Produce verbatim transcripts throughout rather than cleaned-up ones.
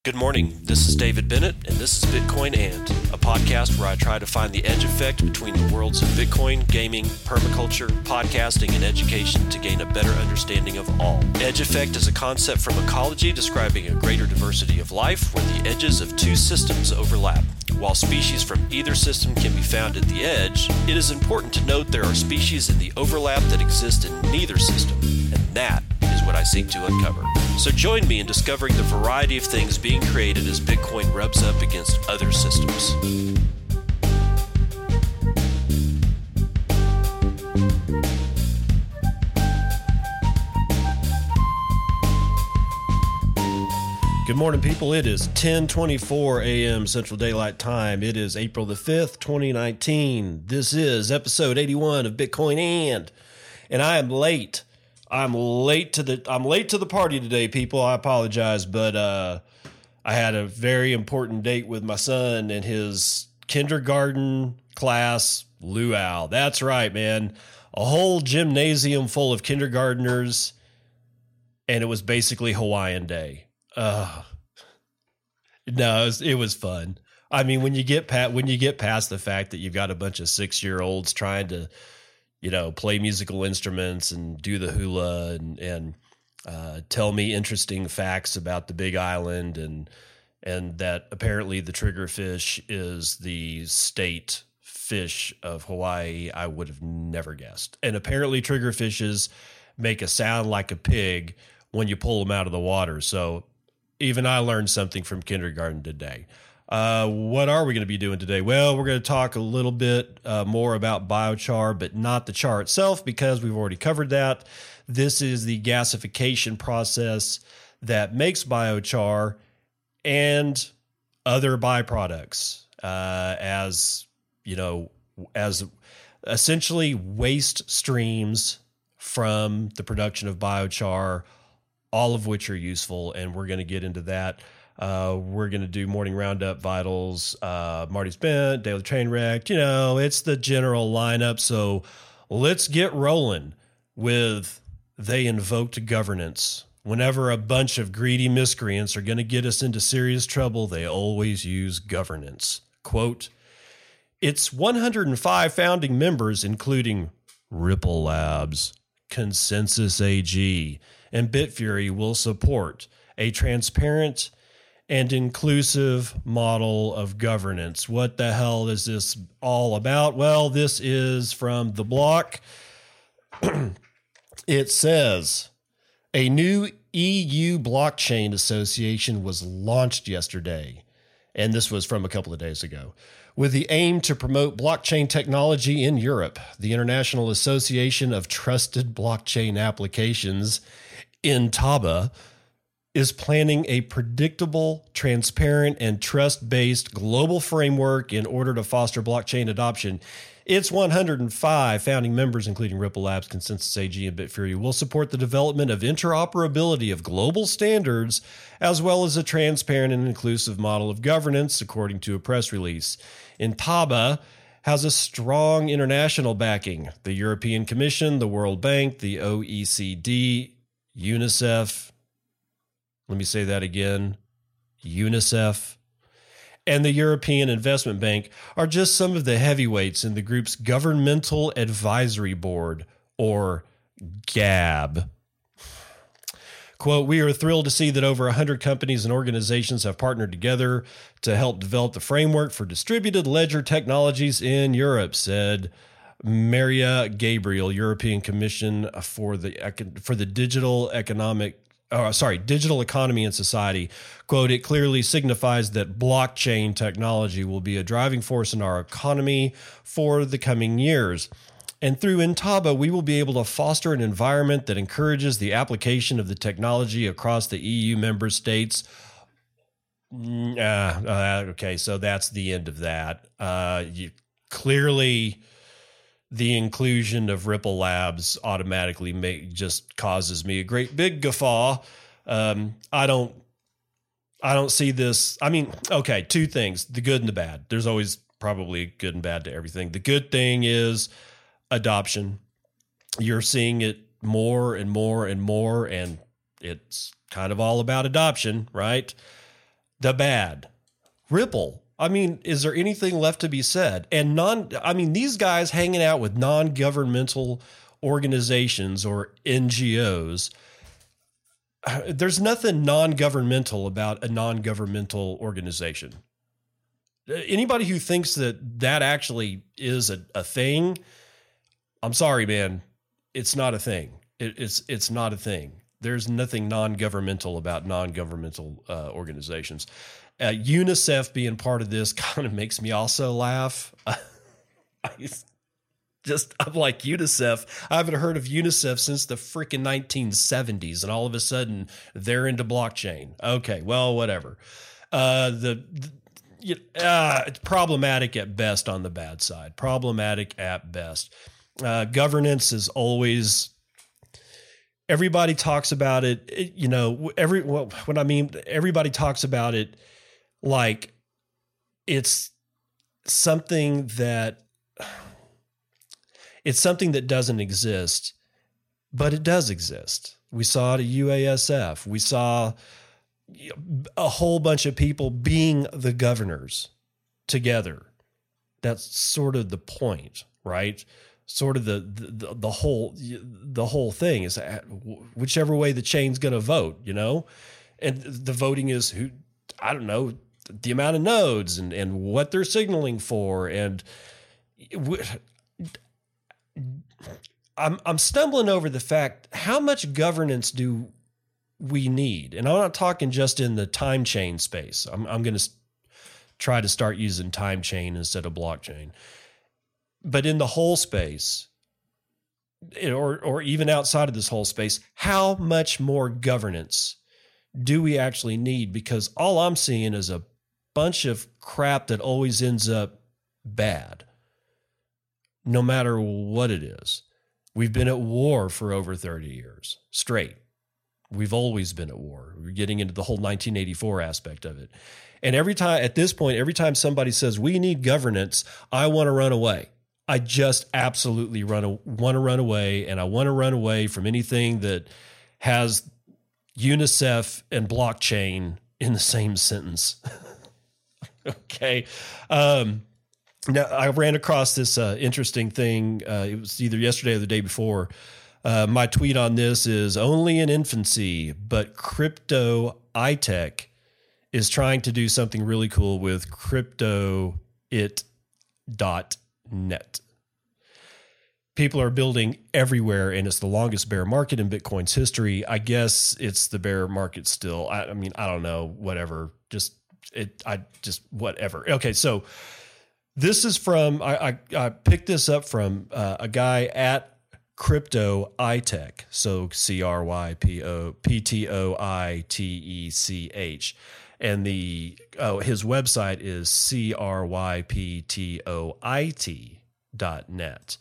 Good morning. This is David Bennett, and this is Bitcoin And, a podcast where I try to find the edge effect between the worlds of Bitcoin, gaming, permaculture, podcasting, and education to gain a better understanding of all. Edge effect is a concept from ecology describing a greater diversity of life where the edges of two systems overlap. While species from either system can be found at the edge, it is important to note there are species in the overlap that exist in neither system, and that is what I seek to uncover. So join me in discovering the variety of things being created as Bitcoin rubs up against other systems. Good morning, people. It is ten twenty-four a.m. Central Daylight Time. It is April the fifth, twenty nineteen. This is episode eighty-one of Bitcoin And, and I am late. I'm late to the I'm late to the party today, people. I apologize, but uh, I had a very important date with my son and his kindergarten class luau. That's right, man. A whole gymnasium full of kindergartners, and it was basically Hawaiian Day. Uh, no, it was, it was fun. I mean, when you get past when you get past the fact that you've got a bunch of six year olds trying to, you know, play musical instruments and do the hula and, and uh, tell me interesting facts about the Big Island and and that apparently the triggerfish is the state fish of Hawaii, I would have never guessed. And apparently triggerfishes make a sound like a pig when you pull them out of the water. So even I learned something from kindergarten today. Uh, what are we going to be doing today? Well, we're going to talk a little bit uh, more about biochar, but not the char itself because we've already covered that. This is the gasification process that makes biochar and other byproducts uh, as, you know, as essentially waste streams from the production of biochar, all of which are useful, and we're going to get into that. Uh, we're going to do morning roundup, vitals, uh, Marty's Bent, daily train wreck. You know, it's the general lineup. So let's get rolling with they invoked governance. Whenever a bunch of greedy miscreants are going to get us into serious trouble, they always use governance. Quote, its one hundred five founding members, including Ripple Labs, Consensus A G, and Bitfury, will support a transparent and inclusive model of governance. What the hell is this all about? Well, this is from The Block. It says, a new E U blockchain association was launched yesterday, and this was from a couple of days ago, with the aim to promote blockchain technology in Europe. The International Association of Trusted Blockchain Applications, INTABA, is planning a predictable, transparent, and trust-based global framework in order to foster blockchain adoption. Its one hundred five founding members, including Ripple Labs, Consensus A G, and Bitfury, will support the development of interoperability of global standards, as well as a transparent and inclusive model of governance, according to a press release. INTABA has a strong international backing. The European Commission, the World Bank, the O E C D, UNICEF, let me say that again, UNICEF, and the European Investment Bank are just some of the heavyweights in the group's Governmental Advisory Board, or GAB. Quote, we are thrilled to see that over one hundred companies and organizations have partnered together to help develop the framework for distributed ledger technologies in Europe, said Maria Gabriel, European Commission for the for the Digital Economic Oh, sorry, digital economy and society. Quote, it clearly signifies that blockchain technology will be a driving force in our economy for the coming years. And through INTABA, we will be able to foster an environment that encourages the application of the technology across the E U member states. Uh, uh, okay, so that's the end of that. Uh, you clearly... The inclusion of Ripple Labs automatically make, just causes me a great big guffaw. Um, I don't, I don't see this. I mean, okay, two things: the good and the bad. There's always probably good and bad to everything. The good thing is adoption. You're seeing it more and more and more, and it's kind of all about adoption, right? the bad. Ripple. I mean, is there anything left to be said? And non, I mean, these guys hanging out with non-governmental organizations or N G Os, there's nothing non-governmental about a non-governmental organization. Anybody who thinks that that actually is a, a thing, I'm sorry, man, it's not a thing. It, it's it's not a thing. There's nothing non-governmental about non-governmental uh, organizations. Uh, UNICEF being part of this kind of makes me also laugh. I just, I'm like, UNICEF. I haven't heard of UNICEF since the freaking nineteen seventies, and all of a sudden they're into blockchain. Okay, well, whatever. Uh, the, the uh, it's problematic at best on the bad side. Problematic at best. Uh, governance is always. Everybody talks about it, it you know, every, well, when I mean, everybody talks about it like it's something that, it's something that doesn't exist, but it does exist. We saw it at U A S F. We saw a whole bunch of people being the governors together. That's sort of the point, right? Sort of the, the the whole the whole thing is whichever way the chain's going to vote, you know, and the voting is who I don't know the amount of nodes and and what they're signaling for, and I'm I'm stumbling over the fact how much governance do we need, and I'm not talking just in the time chain space. I'm I'm going to try to start using time chain instead of blockchain. But in the whole space, or or even outside of this whole space, how much more governance do we actually need? Because all I'm seeing is a bunch of crap that always ends up bad, no matter what it is. We've been at war for over thirty years straight. We've always been at war. We're getting into the whole nineteen eighty-four aspect of it. And every time, at this point, every time somebody says, we need governance, I want to run away. I just absolutely run want to run away, and I want to run away from anything that has UNICEF and blockchain in the same sentence. Okay. Um, now, I ran across this uh, interesting thing. Uh, it was either yesterday or the day before. Uh, my tweet on this is only in infancy, but crypto iTech is trying to do something really cool with crypto it dot net. People are building everywhere, and it's the longest bear market in Bitcoin's history. I guess it's the bear market still. I, I mean, I don't know, whatever. Just it. I just whatever. Okay, so this is from I. I, I picked this up from uh, a guy at Crypto iTech. So C R Y P O P T O I T E C H. And the oh, his website is C R Y P T O I T dot net.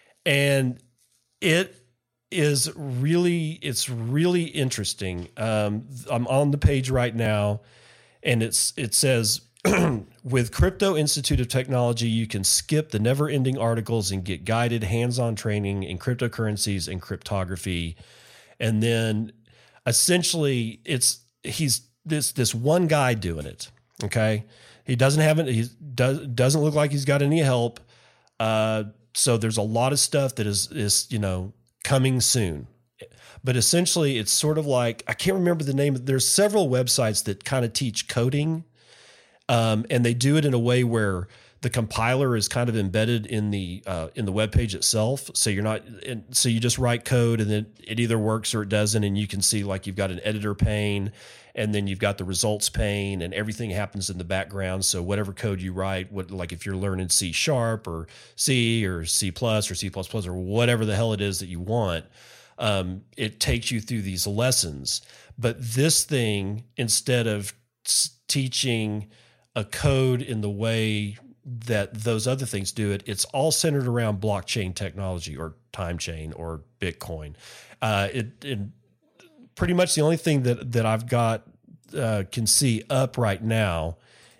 And it is really, it's really interesting. Um, I'm on the page right now, and it's it says, with Crypto Institute of Technology, you can skip the never-ending articles and get guided hands-on training in cryptocurrencies and cryptography. And then essentially it's he's this this one guy doing it. Okay. He doesn't have it. He does, doesn't look like he's got any help. Uh, so there's a lot of stuff that is, is, you know, coming soon, but essentially it's sort of like, I can't remember the name. There's several websites that kind of teach coding. Um, and they do it in a way where the compiler is kind of embedded in the uh, in the web page itself. So you're not, so you just write code, and then it either works or it doesn't. And you can see like you've got an editor pane, and then you've got the results pane, and everything happens in the background. So whatever code you write, what like if you're learning C sharp or C or C plus or C plus plus or whatever the hell it is that you want, um, it takes you through these lessons. But this thing, instead of teaching a code in the way that those other things do it, it's all centered around blockchain technology or time chain or Bitcoin. Uh, it, it pretty much the only thing that, that I've got, uh, can see up right now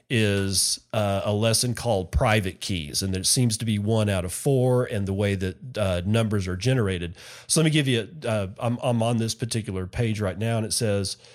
is uh, a lesson called private keys. And there seems to be one out of four, and the way that uh, numbers are generated. So let me give you, uh, I'm, I'm on this particular page right now, and it says,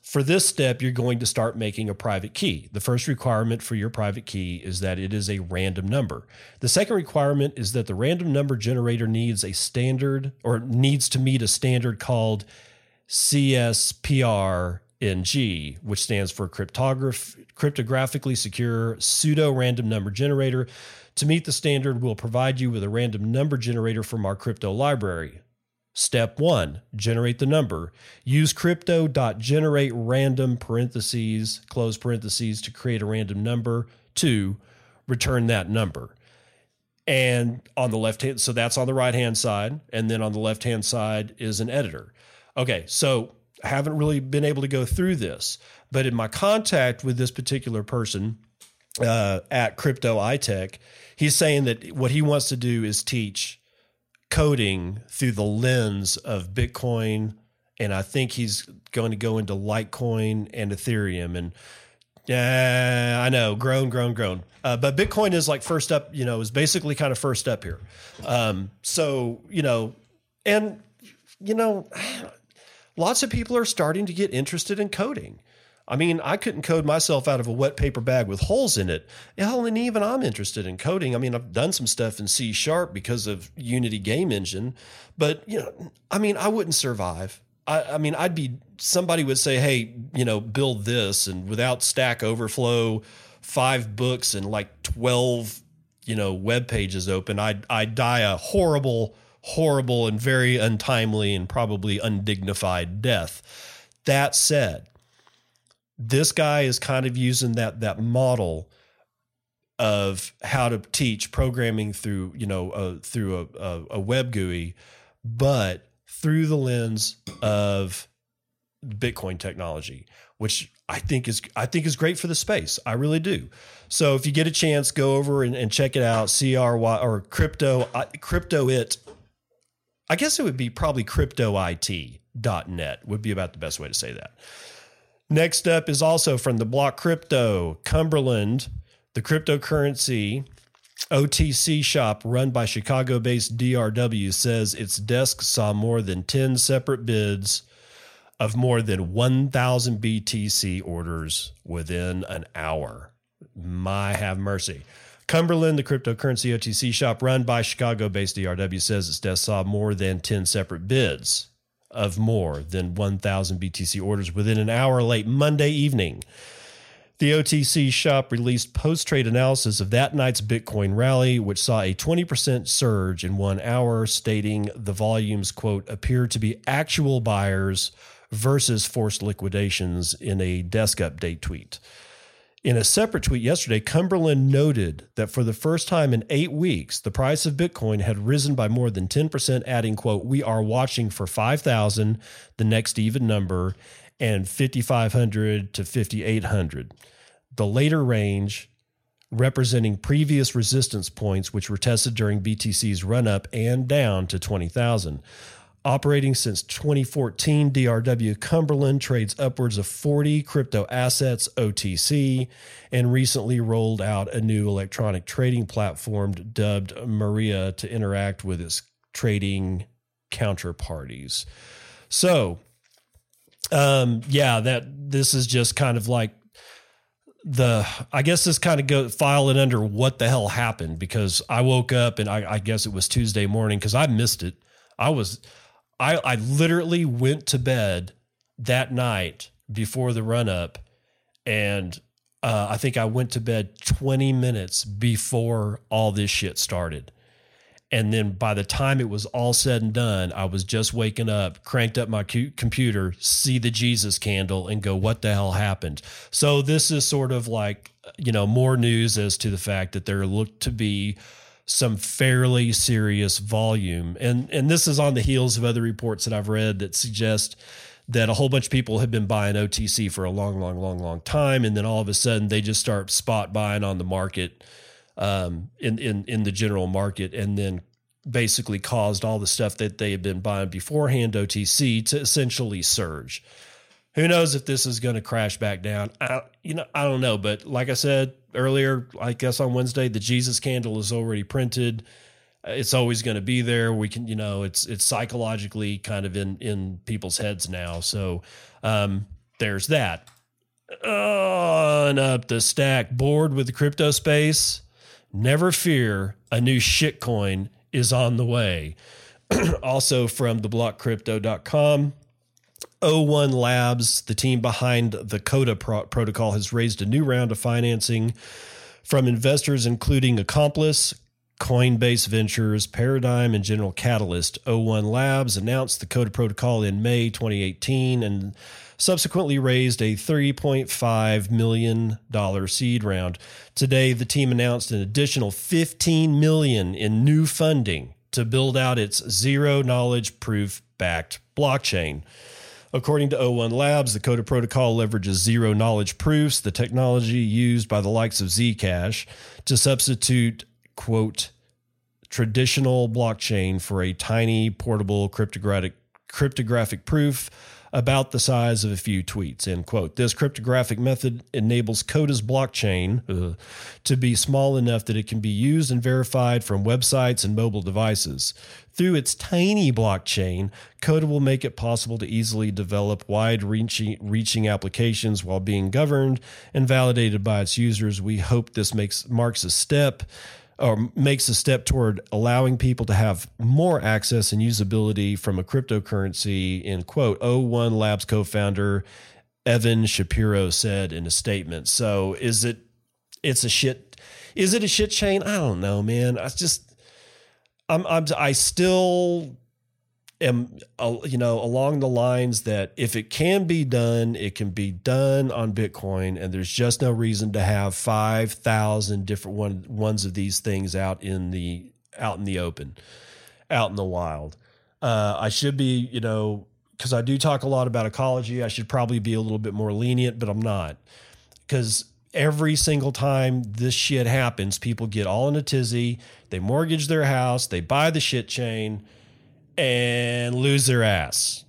for this step, you're going to start making a private key. The first requirement for your private key is that it is a random number. The second requirement is that the random number generator needs a standard or needs to meet a standard called C S P R N G, which stands for cryptograph, cryptographically secure pseudo-random number generator. To meet the standard, we'll provide you with a random number generator from our crypto library. Step one, generate the number. Use crypto.generate random parentheses, close parentheses to create a random number. Two, return that number. And on the left hand, so that's on the right hand side. And then on the left hand side is an editor. Okay, so I haven't really been able to go through this, but in my contact with this particular person uh, at Crypto iTech, he's saying that what he wants to do is teach coding through the lens of Bitcoin, and I think he's going to go into Litecoin and Ethereum. And yeah, uh, I know, grown, grown, grown. Uh, but Bitcoin is like first up, you know, is basically kind of first up here. Um, so, you know, and, you know, lots of people are starting to get interested in coding. I mean, I couldn't code myself out of a wet paper bag with holes in it. Hell, and even I'm interested in coding. I mean, I've done some stuff in C Sharp because of Unity Game Engine, but, you know, I mean, I wouldn't survive. I, I mean, I'd be, somebody would say, hey, you know, build this, and without Stack Overflow, five books and like twelve, you know, web pages open, I'd, I'd die a horrible, horrible and very untimely and probably undignified death. That said, this guy is kind of using that that model of how to teach programming through, you know, uh, through a, a, a web G U I, but through the lens of Bitcoin technology, which I think is I think is great for the space. I really do. So if you get a chance, go over and, and check it out. C R Y or crypto crypto it. I guess it would be probably crypto I T dot net would be about the best way to say that. Next up is also from the Block Crypto, Cumberland, the cryptocurrency O T C shop run by Chicago-based D R W says its desk saw more than ten separate bids of more than one thousand B T C orders within an hour. My have mercy. Cumberland, the cryptocurrency O T C shop run by Chicago-based D R W says its desk saw more than ten separate bids of more than one thousand B T C orders within an hour late Monday evening. The O T C shop released post-trade analysis of that night's Bitcoin rally, which saw a twenty percent surge in one hour, stating the volumes, quote, appear to be actual buyers versus forced liquidations in a desk update tweet. In a separate tweet yesterday, Cumberland noted that for the first time in eight weeks, the price of Bitcoin had risen by more than ten percent, adding, quote, we are watching for five thousand, the next even number, and fifty-five hundred to fifty-eight hundred. The later range representing previous resistance points, which were tested during B T C's run-up and down to twenty thousand. Operating since twenty fourteen, D R W Cumberland trades upwards of forty crypto assets O T C and recently rolled out a new electronic trading platform dubbed Maria to interact with its trading counterparties. So, um, yeah, that this is just kind of like the, I guess this kind of go file it under what the hell happened, because I woke up and I, I guess it was Tuesday morning because I missed it. I was... I, I literally went to bed that night before the run up, and uh, I think I went to bed twenty minutes before all this shit started. And then by the time it was all said and done, I was just waking up, cranked up my cu- computer, see the Jesus candle, and go, what the hell happened? So this is sort of like, you know, more news as to the fact that there looked to be some fairly serious volume. And and this is on the heels of other reports that I've read that suggest that a whole bunch of people have been buying O T C for a long, long, long, long time. And then all of a sudden they just start spot buying on the market, um, in, in, in the general market, and then basically caused all the stuff that they had been buying beforehand, O T C, to essentially surge. Who knows if this is going to crash back down? I, you know, I don't know. But like I said earlier, I guess on Wednesday, the Jesus candle is already printed. It's always going to be there. We can, you know, it's it's psychologically kind of in in people's heads now. So um, there's that. On up the stack, bored with the crypto space? Never fear, a new shitcoin is on the way. Also from the block crypto dot com, O one Labs, the team behind the Coda pro- protocol, has raised a new round of financing from investors including Accomplice, Coinbase Ventures, Paradigm, and General Catalyst. O one Labs announced the Coda protocol in May twenty eighteen and subsequently raised a three point five million dollars seed round. Today, the team announced an additional fifteen million dollars in new funding to build out its zero-knowledge proof-backed blockchain. According to O one Labs, the Coda protocol leverages zero-knowledge proofs, the technology used by the likes of Zcash, to substitute, quote, traditional blockchain for a tiny, portable cryptographic cryptographic proof about the size of a few tweets, end quote. This cryptographic method enables Coda's blockchain uh, to be small enough that it can be used and verified from websites and mobile devices. Through its tiny blockchain, Coda will make it possible to easily develop wide-reaching reaching applications while being governed and validated by its users. We hope this makes marks a step or makes a step toward allowing people to have more access and usability from a cryptocurrency, end quote. O one Labs co-founder Evan Shapiro said in a statement. So is it, it's a shit, is it a shit chain? I don't know, man. I just, I'm, I'm, I still am, uh, you know, along the lines that if it can be done, it can be done on Bitcoin, and there's just no reason to have five thousand different one, ones of these things out in the, out in the open, out in the wild. Uh, I should be, you know, cause I do talk a lot about ecology. I should probably be a little bit more lenient, but I'm not, because every single time this shit happens, people get all in a tizzy. They mortgage their house, they buy the shit chain, and lose their ass.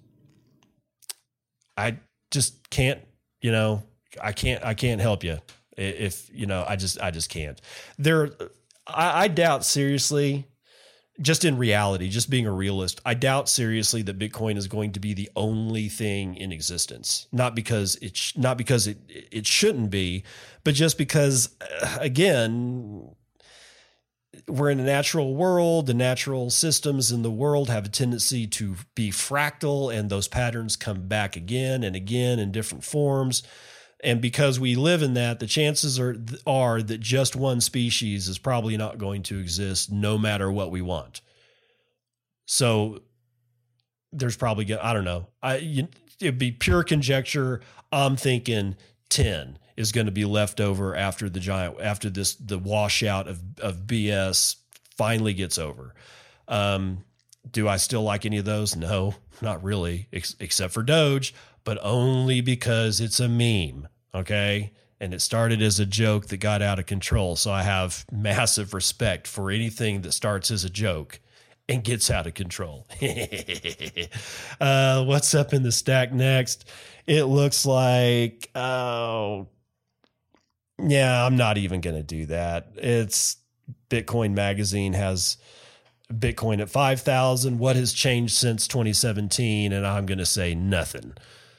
I just can't, you know, I can't, I can't help you if, you know, I just, I just can't. There, I, I doubt seriously, just in reality, just being a realist, I doubt seriously that Bitcoin is going to be the only thing in existence. Not because it, sh- not because it, it shouldn't be, but just because, again, we're in a natural world. The natural systems in the world have a tendency to be fractal, and those patterns come back again and again in different forms. And because we live in that, the chances are, are that just one species is probably not going to exist no matter what we want. So there's probably, I don't know, I, you, it'd be pure conjecture. I'm thinking ten is going to be left over after the giant, after this, the washout of, of B S finally gets over. Um, do I still like any of those? No, not really, ex- except for Doge, but only because it's a meme. Okay. And it started as a joke that got out of control. So I have massive respect for anything that starts as a joke and gets out of control. uh, what's up in the stack next? It looks like, oh, yeah, I'm not even going to do that. It's Bitcoin Magazine has Bitcoin at five thousand. What has changed since twenty seventeen? And I'm going to say nothing.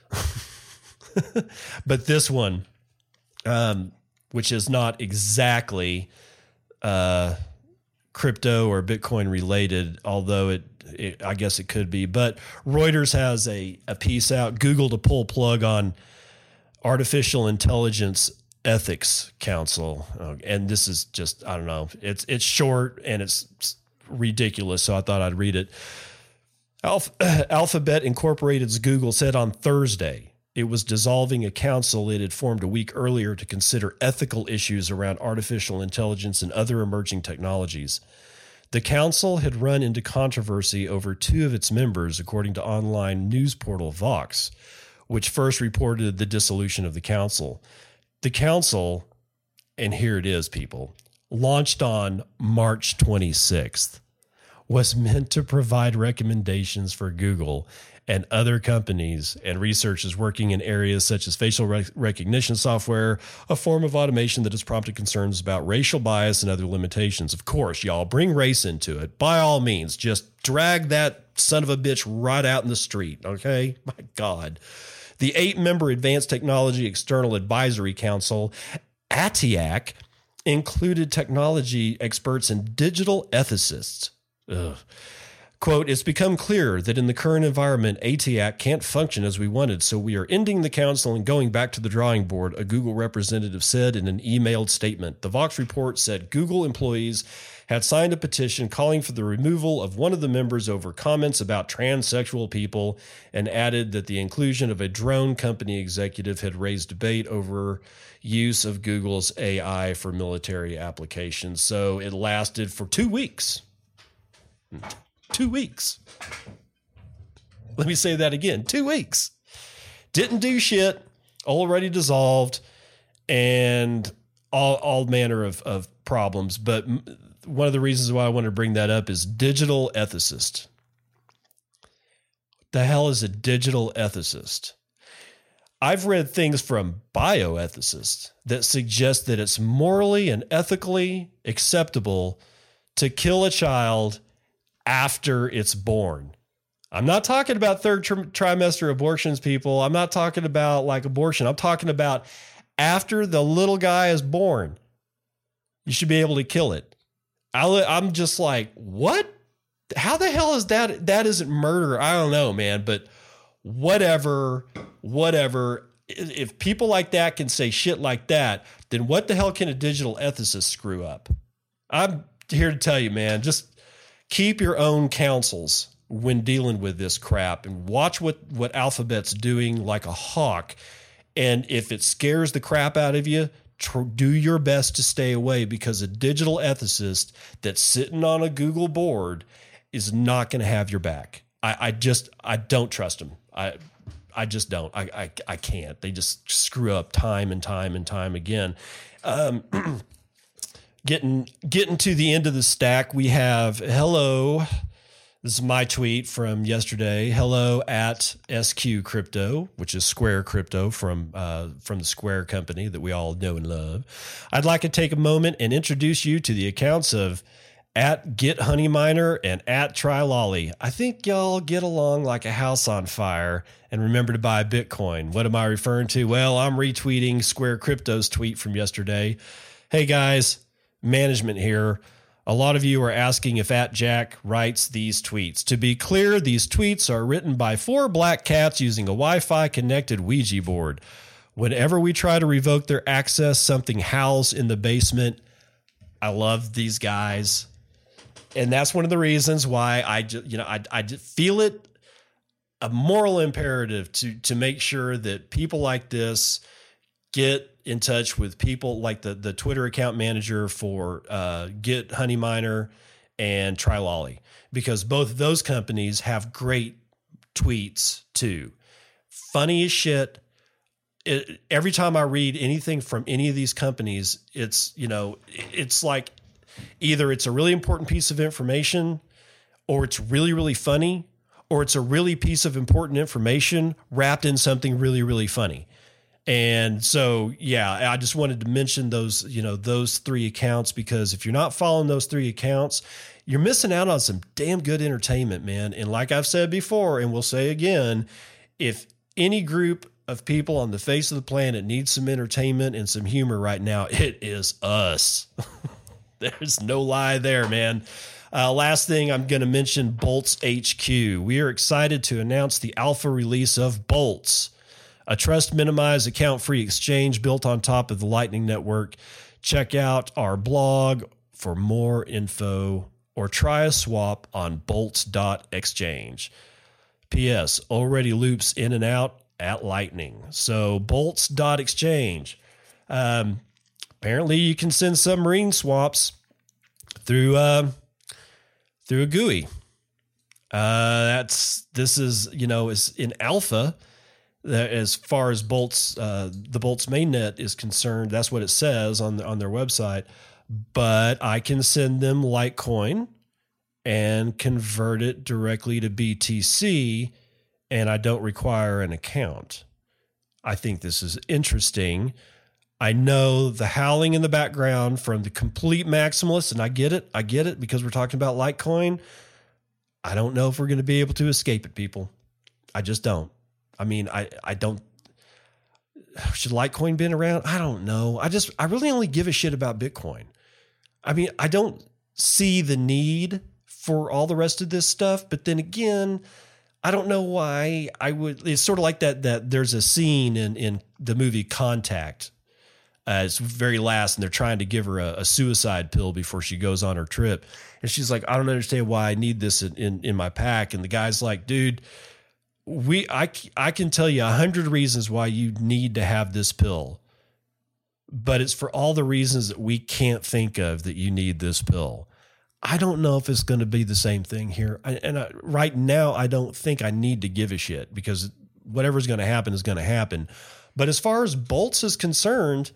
But this one, um, which is not exactly uh, crypto or Bitcoin related, although it, it, I guess it could be. But Reuters has a, a piece out, Google to pull plug on artificial intelligence ethics council. Uh, and this is just, I don't know, it's, it's short and it's ridiculous. So I thought I'd read it. Alph- Alphabet Incorporated's Google said on Thursday it was dissolving a council it had formed a week earlier to consider ethical issues around artificial intelligence and other emerging technologies. The council had run into controversy over two of its members, according to online news portal Vox, which first reported the dissolution of the council. The council, and here it is, people, launched on March twenty-sixth, was meant to provide recommendations for Google and other companies and researchers working in areas such as facial rec- recognition software, a form of automation that has prompted concerns about racial bias and other limitations. Of course, y'all bring race into it. By all means, just drag that son of a bitch right out in the street. Okay. My God. The eight-member Advanced Technology External Advisory Council, A T A C, included technology experts and digital ethicists. Ugh. Quote, it's become clear that in the current environment, A T A C can't function as we wanted, so we are ending the council and going back to the drawing board, a Google representative said in an emailed statement. The Vox report said Google employees had signed a petition calling for the removal of one of the members over comments about transsexual people, and added that the inclusion of a drone company executive had raised debate over use of Google's A I for military applications. So it lasted for two weeks. Two weeks. Let me say that again. Two weeks. Didn't do shit. Already dissolved, and all all manner of, of problems. But one of the reasons why I want to bring that up is digital ethicist. What the hell is a digital ethicist? I've read things from bioethicists that suggest that it's morally and ethically acceptable to kill a child after it's born. I'm not talking about third tr- trimester abortions, people. I'm not talking about like abortion. I'm talking about after the little guy is born, you should be able to kill it. I, I'm just like, what? How the hell is that? That isn't murder. I don't know, man, but whatever, whatever. If people like that can say shit like that, then what the hell can a digital ethicist screw up? I'm here to tell you, man, just keep your own counsels when dealing with this crap and watch what, what Alphabet's doing like a hawk. And if it scares the crap out of you, tr- do your best to stay away, because a digital ethicist that's sitting on a Google board is not going to have your back. I, I just, I don't trust them. I, I just don't. I, I, I can't. They just screw up time and time and time again. Um, Getting getting to the end of the stack, we have hello. This is my tweet from yesterday. Hello at S Q Crypto, which is Square Crypto from uh, from the Square company that we all know and love. I'd like to take a moment and introduce you to the accounts of at Get Honey Miner and at Trilolly. I think y'all get along like a house on fire. And remember to buy Bitcoin. What am I referring to? Well, I'm retweeting Square Crypto's tweet from yesterday. Hey guys. Management here. A lot of you are asking if at Jack writes these tweets. To be clear, these tweets are written by four black cats using a Wi-Fi connected Ouija board. Whenever we try to revoke their access, something howls in the basement. I love these guys. And that's one of the reasons why I just, you know, I, I feel it a moral imperative to, to make sure that people like this get in touch with people like the, the Twitter account manager for uh, Get Honey Miner and Trilolly, because both of those companies have great tweets too. Funny as shit. It, every time I read anything from any of these companies, it's, you know, it's like either it's a really important piece of information, or it's really, really funny, or it's a really piece of important information wrapped in something really, really funny. And so, yeah, I just wanted to mention those, you know, those three accounts, because if you're not following those three accounts, you're missing out on some damn good entertainment, man. And like I've said before, and we'll say again, if any group of people on the face of the planet needs some entertainment and some humor right now, it is us. There's no lie there, man. Uh, last thing I'm going to mention, Boltz H Q. We are excited to announce the alpha release of Boltz, a trust minimized account free exchange built on top of the Lightning Network. Check out our blog for more info, or try a swap on boltz dot exchange. P S already loops in and out at Lightning. So boltz dot exchange. Um, apparently you can send submarine swaps through, uh, through a G U I. Uh, that's, this is, you know, is in alpha. As far as Boltz, uh, the Boltz mainnet is concerned, that's what it says on the, on their website. But I can send them Litecoin and convert it directly to B T C, and I don't require an account. I think this is interesting. I know the howling in the background from the complete maximalists, and I get it. I get it, because we're talking about Litecoin. I don't know if we're going to be able to escape it, people. I just don't. I mean, I, I don't, should Litecoin been around? I don't know. I just, I really only give a shit about Bitcoin. I mean, I don't see the need for all the rest of this stuff, but then again, I don't know why I would, it's sort of like that, that there's a scene in, in the movie Contact. Uh, it's very last, and they're trying to give her a, a suicide pill before she goes on her trip. And she's like, I don't understand why I need this in, in, in my pack. And the guy's like, dude, we, I, I can tell you a hundred reasons why you need to have this pill, but it's for all the reasons that we can't think of that you need this pill. I don't know if it's going to be the same thing here. I, and I, right now, I don't think I need to give a shit, because whatever's going to happen is going to happen. But as far as Boltz is concerned,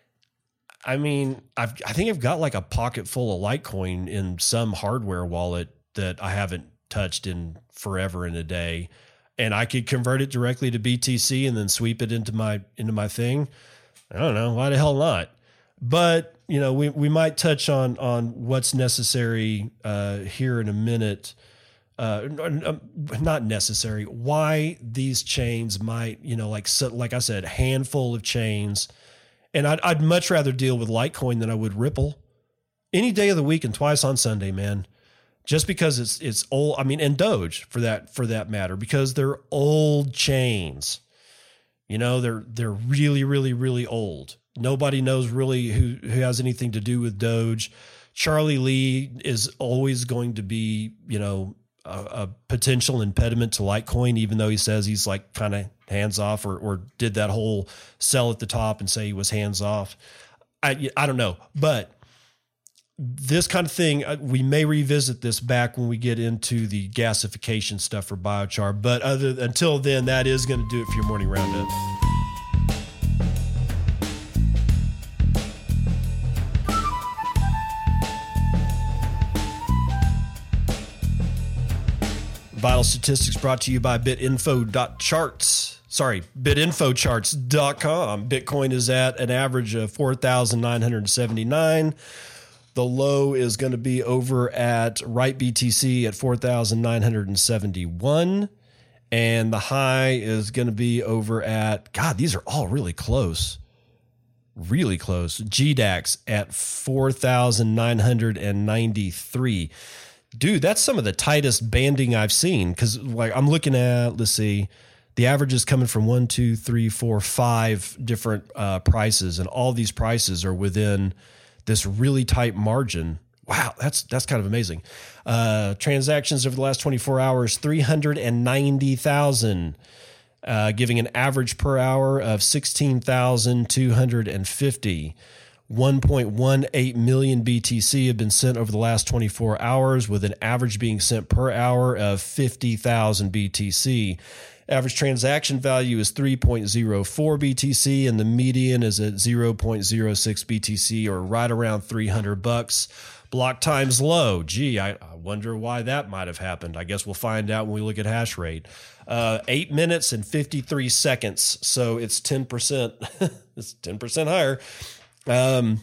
I mean, I've, I think I've got like a pocket full of Litecoin in some hardware wallet that I haven't touched in forever and a day. And I could convert it directly to B T C and then sweep it into my, into my thing. I don't know. Why the hell not? But, you know, we, we might touch on, on what's necessary uh, here in a minute. Uh, not necessary. Why these chains might, you know, like, so, like I said, handful of chains. And I'd, I'd much rather deal with Litecoin than I would Ripple any day of the week and twice on Sunday, man. Just because it's, it's old. I mean, and Doge for that, for that matter, because they're old chains. You know, they're, they're really, really, really old. Nobody knows really who, who has anything to do with Doge. Charlie Lee is always going to be, you know, a, a potential impediment to Litecoin, even though he says he's like kind of hands off, or, or did that whole sell at the top and say he was hands off. I, I don't know, but this kind of thing, we may revisit this back when we get into the gasification stuff for biochar. But other until then, that is going to do it for your morning roundup. Vital statistics brought to you by bitinfo.charts. Sorry, bitinfocharts dot com. Bitcoin is at an average of four thousand nine hundred seventy-nine. The low is going to be over at Right B T C at four thousand nine hundred seventy-one. And the high is going to be over at, God, these are all really close. Really close. G DAX at four thousand nine hundred ninety-three. Dude, that's some of the tightest banding I've seen. Because like I'm looking at, let's see, the average is coming from one, two, three, four, five different uh, prices, and all these prices are within this really tight margin. Wow, that's that's kind of amazing. Uh, transactions over the last twenty-four hours, three hundred ninety thousand, uh, giving an average per hour of sixteen thousand two hundred fifty. one point one eight million B T C have been sent over the last twenty-four hours, with an average being sent per hour of fifty thousand B T C. Average transaction value is three point zero four B T C, and the median is at zero point zero six B T C, or right around three hundred bucks. Block time's low. Gee, I, I wonder why that might have happened. I guess we'll find out when we look at hash rate. Uh, eight minutes and fifty-three seconds. So it's ten percent. It's ten percent higher. Um,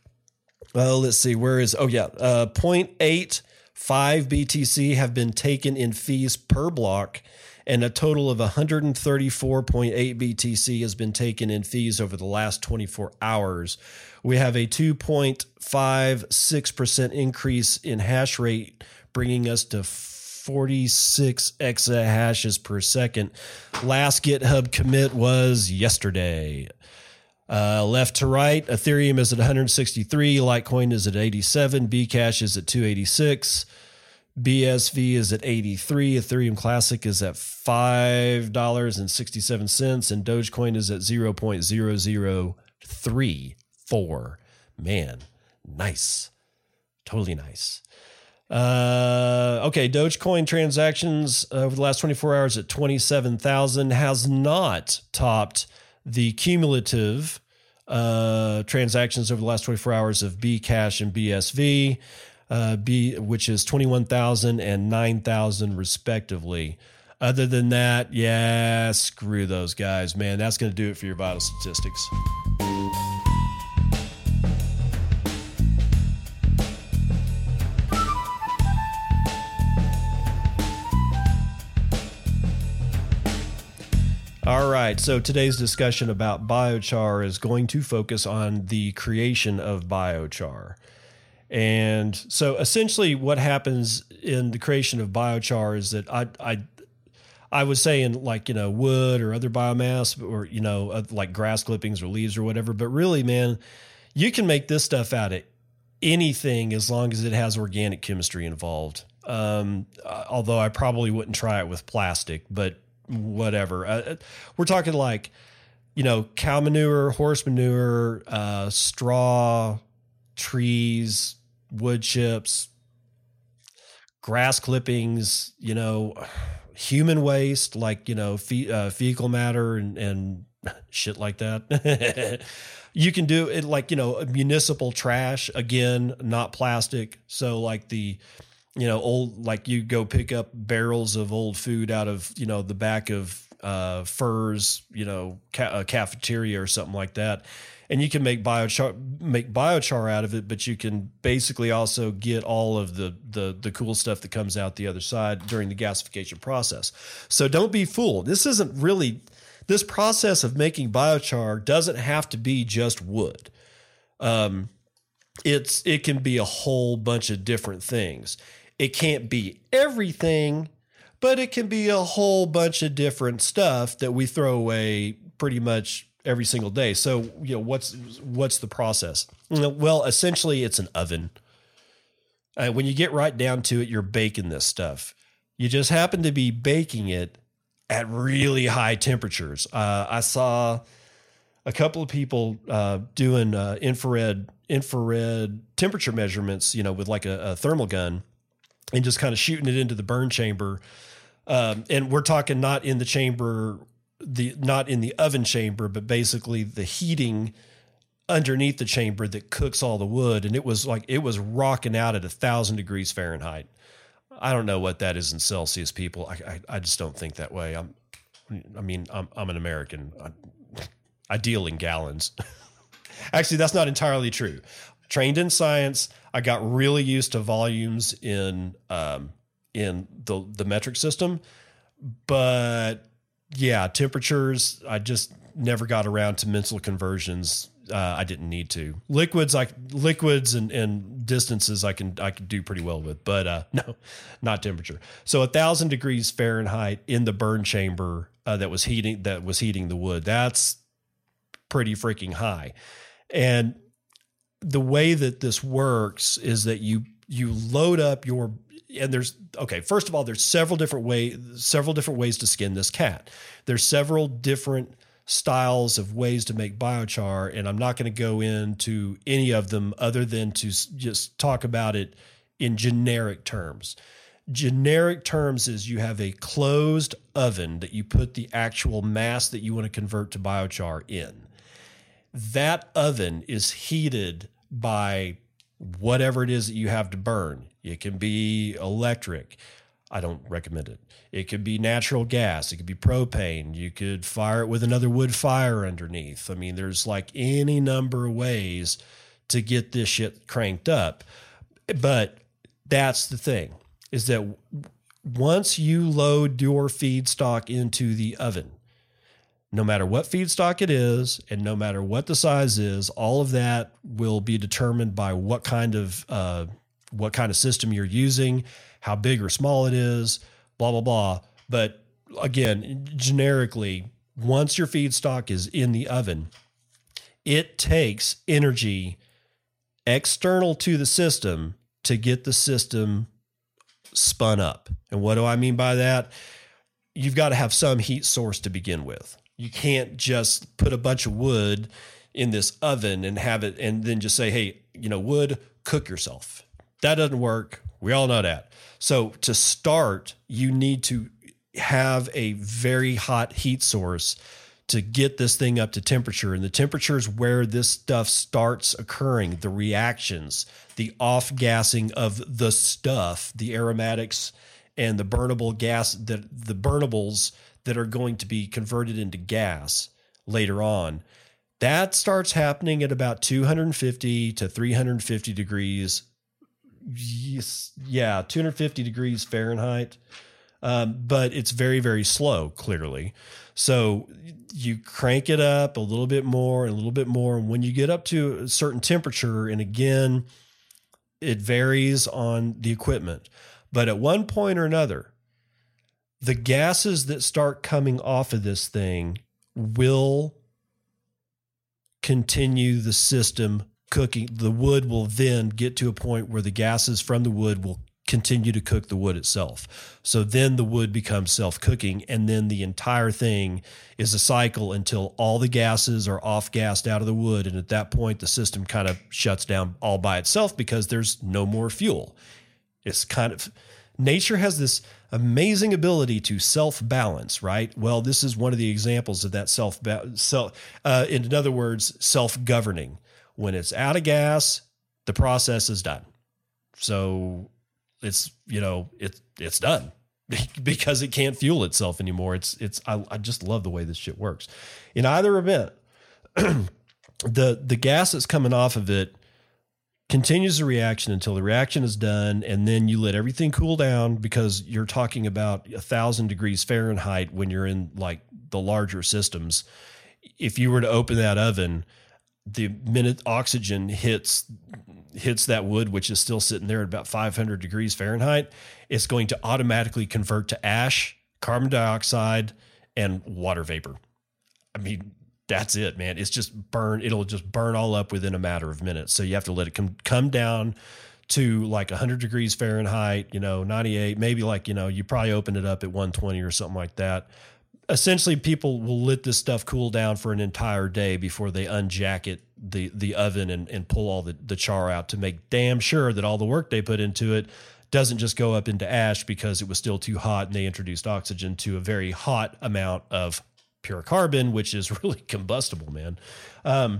well, let's see, where is, oh yeah, uh, zero point eight five B T C have been taken in fees per block, and a total of one hundred thirty-four point eight B T C has been taken in fees over the last twenty-four hours. We have a two point five six percent increase in hash rate, bringing us to forty-six exahashes per second. Last GitHub commit was yesterday. Uh, left to right, Ethereum is at one hundred sixty-three, Litecoin is at eighty-seven, Bcash is at two eighty-six, B S V is at eighty-three, Ethereum Classic is at five dollars and sixty-seven cents, and Dogecoin is at zero point zero zero three four. Man, nice. Totally nice. Uh, okay, Dogecoin transactions over the last twenty-four hours at twenty-seven thousand has not topped the cumulative uh, transactions over the last twenty-four hours of Bcash and B S V, uh, B, which is twenty-one thousand and nine thousand respectively. Other than that, yeah, screw those guys, man. That's going to do it for your vital statistics. right. So today's discussion about biochar is going to focus on the creation of biochar. And so essentially what happens in the creation of biochar is that I, I, I was saying like, you know, wood or other biomass or, you know, like grass clippings or leaves or whatever. But really, man, you can make this stuff out of anything as long as it has organic chemistry involved. Um, although I probably wouldn't try it with plastic, but whatever. Uh, we're talking like, you know, cow manure, horse manure, uh, straw, trees, wood chips, grass clippings, you know, human waste, like, you know, fe- uh, fecal matter and, and shit like that. You can do it like, you know, municipal trash, again, not plastic. So like the, you know, old, like you go pick up barrels of old food out of, you know, the back of uh, Furs, you know, ca- a cafeteria or something like that. And you can make biochar, make biochar out of it, but you can basically also get all of the, the, the cool stuff that comes out the other side during the gasification process. So don't be fooled. This isn't really, this process of making biochar doesn't have to be just wood. Um, it's, it can be a whole bunch of different things. It can't be everything, but it can be a whole bunch of different stuff that we throw away pretty much every single day. So, you know, what's, what's the process? Well, essentially it's an oven. Uh, when you get right down to it, you're baking this stuff. You just happen to be baking it at really high temperatures. Uh, I saw a couple of people uh, doing uh, infrared, infrared temperature measurements, you know, with like a, a thermal gun and just kind of shooting it into the burn chamber. Um, and we're talking not in the chamber, the not in the oven chamber, but basically the heating underneath the chamber that cooks all the wood. And it was like, it was rocking out at a thousand degrees Fahrenheit. I don't know what that is in Celsius, people. I, I, I just don't think that way. I'm, I mean, I'm, I'm an American. I, I deal in gallons. Actually, that's not entirely true. Trained in science, I got really used to volumes in, um, in the, the metric system, but yeah, temperatures, I just never got around to mental conversions. Uh, I didn't need to. Liquids, like liquids and, and distances, I can I can do pretty well with, but uh, no, not temperature. So a thousand degrees Fahrenheit in the burn chamber uh, that was heating that was heating the wood. That's pretty freaking high. And the way that this works is that you you load up your and there's okay. First of all, there's several different way several different ways to skin this cat. There's several different styles of ways to make biochar, and I'm not going to go into any of them other than to just talk about it in generic terms. Generic terms is you have a closed oven that you put the actual mass that you want to convert to biochar in. That oven is heated by whatever it is that you have to burn. It can be electric. I don't recommend it. It could be natural gas. It could be propane. You could fire it with another wood fire underneath. I mean, there's like any number of ways to get this shit cranked up. But that's the thing, is that once you load your feedstock into the oven, no matter what feedstock it is and no matter what the size is, all of that will be determined by what kind of uh, what kind of system you're using, how big or small it is, blah, blah, blah. But again, generically, once your feedstock is in the oven, it takes energy external to the system to get the system spun up. And what do I mean by that? You've got to have some heat source to begin with. You can't just put a bunch of wood in this oven and have it and then just say, hey, you know, wood, cook yourself. That doesn't work. We all know that. So to start, you need to have a very hot heat source to get this thing up to temperature. And the temperature is where this stuff starts occurring, the reactions, the off-gassing of the stuff, the aromatics and the burnable gas, that the burnables that are going to be converted into gas later on. That starts happening at about two hundred fifty to three hundred fifty degrees. Yes, yeah, two hundred fifty degrees Fahrenheit. Um, but it's very, very slow, clearly. So you crank it up a little bit more and a little bit more. And when you get up to a certain temperature, and again, it varies on the equipment, but at one point or another, the gases that start coming off of this thing will continue the system cooking. The wood will then get to a point where the gases from the wood will continue to cook the wood itself. So then the wood becomes self-cooking, and then the entire thing is a cycle until all the gases are off-gassed out of the wood. And at that point, the system kind of shuts down all by itself because there's no more fuel. It's kind of, nature has this amazing ability to self-balance, right? Well, this is one of the examples of that self, self uh, in other words, self-governing. When it's out of gas, the process is done. So it's, you know, it's, it's done because it can't fuel itself anymore. It's, it's, I, I just love the way this shit works. In either event, the, the gas that's coming off of it continues the reaction until the reaction is done. And then you let everything cool down, because you're talking about a thousand degrees Fahrenheit when you're in like the larger systems. If you were to open that oven, the minute oxygen hits hits that wood, which is still sitting there at about five hundred degrees Fahrenheit, it's going to automatically convert to ash, carbon dioxide, and water vapor. I mean, that's it, man. It's just burn. It'll just burn all up within a matter of minutes. So you have to let it come, come down to like one hundred degrees Fahrenheit, you know, ninety-eight, maybe like, you know, you probably open it up at one twenty or something like that. Essentially, people will let this stuff cool down for an entire day before they unjacket the the oven and, and pull all the, the char out to make damn sure that all the work they put into it doesn't just go up into ash because it was still too hot and they introduced oxygen to a very hot amount of pure carbon, which is really combustible, man. Um,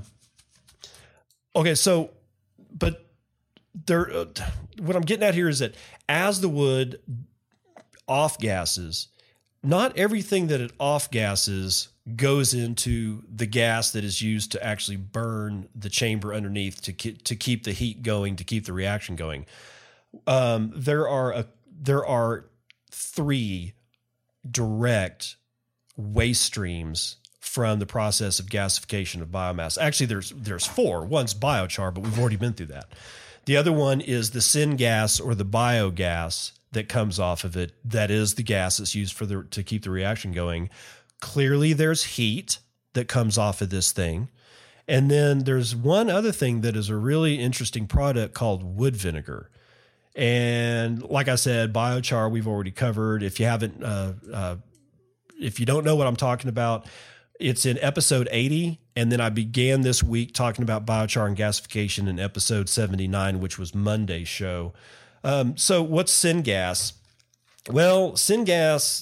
okay, so, but there, uh, what I'm getting at here is that as the wood off gases, not everything that it off gases goes into the gas that is used to actually burn the chamber underneath to ke- to keep the heat going, to keep the reaction going. Um, there are a, there are three direct waste streams from the process of gasification of biomass. Actually, there's there's four. One's biochar, but we've already been through that. The other one is the syngas or the biogas that comes off of it. That is the gas that's used for the to keep the reaction going. Clearly, there's heat that comes off of this thing. And then there's one other thing that is a really interesting product called wood vinegar. And like I said, biochar we've already covered. If you haven't, uh, uh, if you don't know what I'm talking about, it's in episode eighty. And then I began this week talking about biochar and gasification in episode seventy-nine, which was Monday's show. Um, so what's syngas? Well, syngas,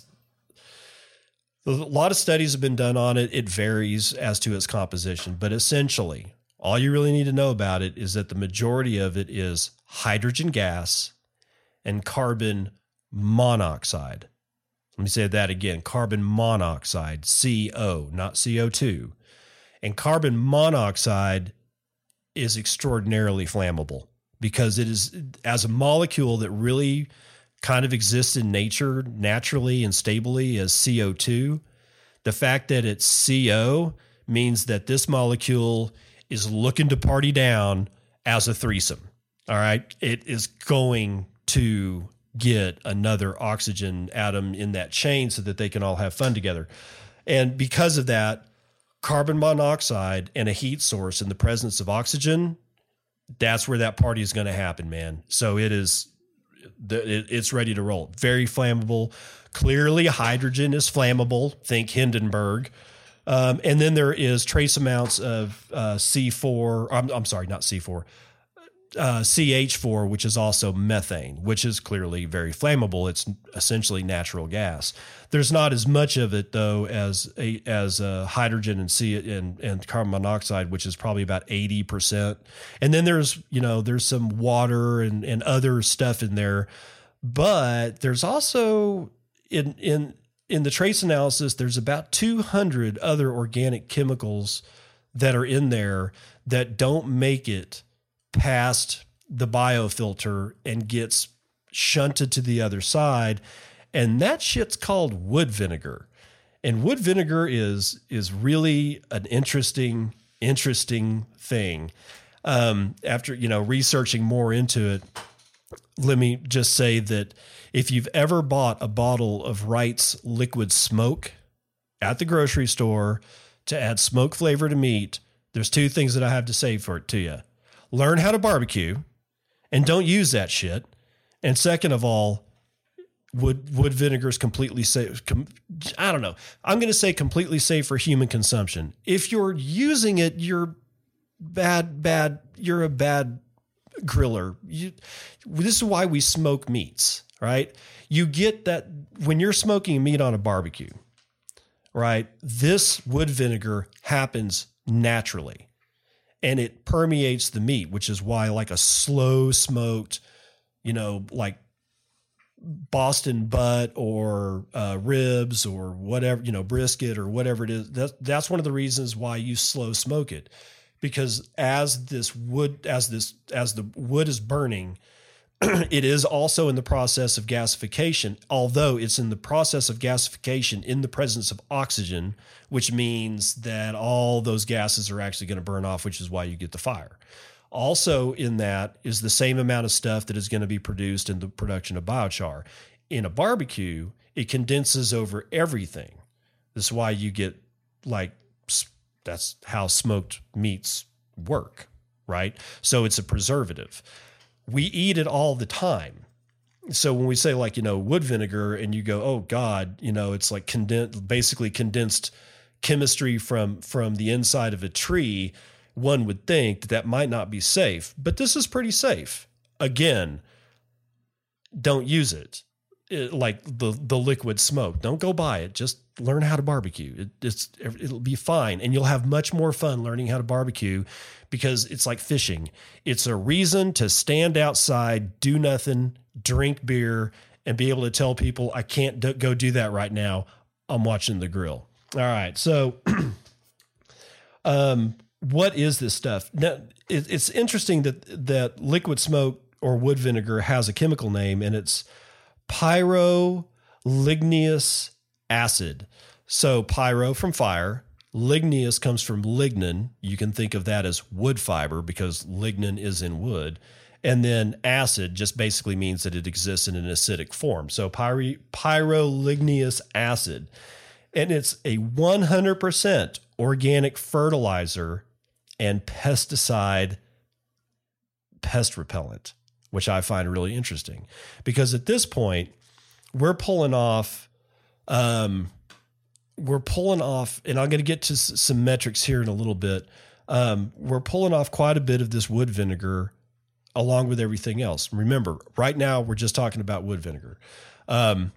a lot of studies have been done on it. It varies as to its composition, but essentially all you really need to know about it is that the majority of it is hydrogen gas and carbon monoxide. Let me say that again, carbon monoxide, C O, not C O two. And carbon monoxide is extraordinarily flammable because it is, as a molecule that really kind of exists in nature naturally and stably as C O two, the fact that it's C O means that this molecule is looking to party down as a threesome. All right. It is going to get another oxygen atom in that chain so that they can all have fun together. And because of that, carbon monoxide and a heat source in the presence of oxygen, that's where that party is going to happen, man. So it is, it's ready to roll. Very flammable. Clearly, hydrogen is flammable. Think Hindenburg. Um, and then there is trace amounts of uh, C four. I'm, I'm sorry, not C four. Uh, C H four, which is also methane, which is clearly very flammable. It's essentially natural gas. There's not as much of it though as a, as uh, hydrogen and C and, and carbon monoxide, which is probably about eighty percent. And then there's, you know, there's some water and, and other stuff in there, but there's also in, in, in the trace analysis, there's about two hundred other organic chemicals that are in there that don't make it past the biofilter and gets shunted to the other side. And that shit's called wood vinegar. And wood vinegar is is really an interesting, interesting thing. Um, after, you know, researching more into it, let me just say that if you've ever bought a bottle of Wright's liquid smoke at the grocery store to add smoke flavor to meat, there's two things that I have to say for it to you. Learn how to barbecue and don't use that shit. And second of all, wood wood vinegar is completely safe. Com, I don't know. I'm going to say completely safe for human consumption. If you're using it, you're bad, bad. You're a bad griller. You, this is why we smoke meats, right? You get that when you're smoking meat on a barbecue, right? This wood vinegar happens naturally and it permeates the meat, which is why like a slow smoked, you know, like Boston butt or uh, ribs or whatever, you know, brisket or whatever it is. That's, that's one of the reasons why you slow smoke it, because as this wood, as this, as the wood is burning, it is also in the process of gasification, although it's in the process of gasification in the presence of oxygen, which means that all those gases are actually going to burn off, which is why you get the fire. Also in that is the same amount of stuff that is going to be produced in the production of biochar. In a barbecue, it condenses over everything. This is why you get like, that's how smoked meats work, right? So it's a preservative. We eat it all the time. So when we say like, you know, wood vinegar and you go, oh God, you know, it's like condensed, basically condensed chemistry from, from the inside of a tree, one would think that that might not be safe, but this is pretty safe. Again, don't use it. It, like the, the liquid smoke. Don't go buy it. Just learn how to barbecue. It, it's, it'll be fine. And you'll have much more fun learning how to barbecue because it's like fishing. It's a reason to stand outside, do nothing, drink beer, and be able to tell people, I can't do, go do that right now. I'm watching the grill. All right. So, um, what is this stuff? Now, it, it's interesting that, that liquid smoke or wood vinegar has a chemical name, and it's pyroligneous acid. So pyro from fire, ligneous comes from lignin. You can think of that as wood fiber because lignin is in wood. And then acid just basically means that it exists in an acidic form. So pyro, pyroligneous acid. And it's a one hundred percent organic fertilizer and pesticide pest repellent, which I find really interesting because at this point we're pulling off, um, we're pulling off, and I'm going to get to s- some metrics here in a little bit. Um, we're pulling off quite a bit of this wood vinegar along with everything else. Remember, right now we're just talking about wood vinegar. Um,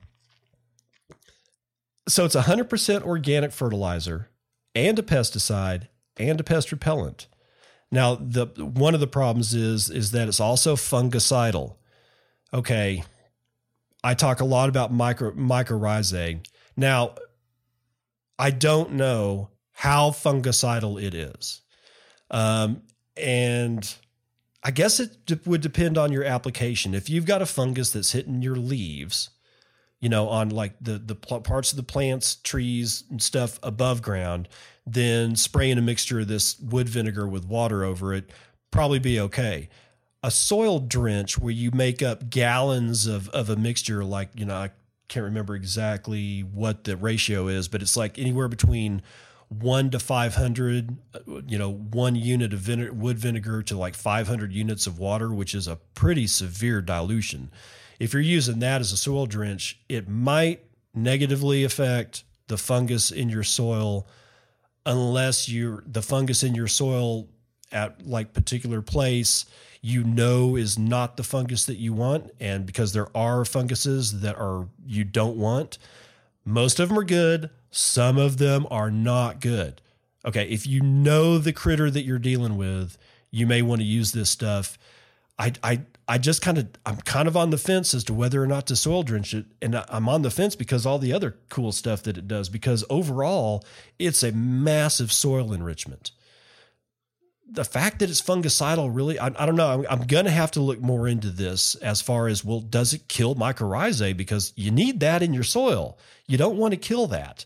so it's a hundred percent organic fertilizer and a pesticide and a pest repellent. Now, the one of the problems is, is that it's also fungicidal. Okay. I talk a lot about micro, mycorrhizae. Now, I don't know how fungicidal it is. Um, and I guess it d- would depend on your application. If you've got a fungus that's hitting your leaves, you know, on like the, the pl- parts of the plants, trees and stuff above ground, then spraying a mixture of this wood vinegar with water over it probably be okay. A soil drench where you make up gallons of, of a mixture, like, you know, I can't remember exactly what the ratio is, but it's like anywhere between one to five hundred, you know, one unit of vine- wood vinegar to like five hundred units of water, which is a pretty severe dilution. If you're using that as a soil drench, it might negatively affect the fungus in your soil unless you're the fungus in your soil at like particular place, you know, is not the fungus that you want. And because there are funguses that are, you don't want, most of them are good. Some of them are not good. Okay. If you know the critter that you're dealing with, you may want to use this stuff. I, I, I just kind of, I'm kind of on the fence as to whether or not to soil drench it. And I'm on the fence because all the other cool stuff that it does, because overall it's a massive soil enrichment. the fact that it's fungicidal really, I, I don't know. I'm, I'm going to have to look more into this as far as, well, does it kill mycorrhizae? Because you need that in your soil. You don't want to kill that.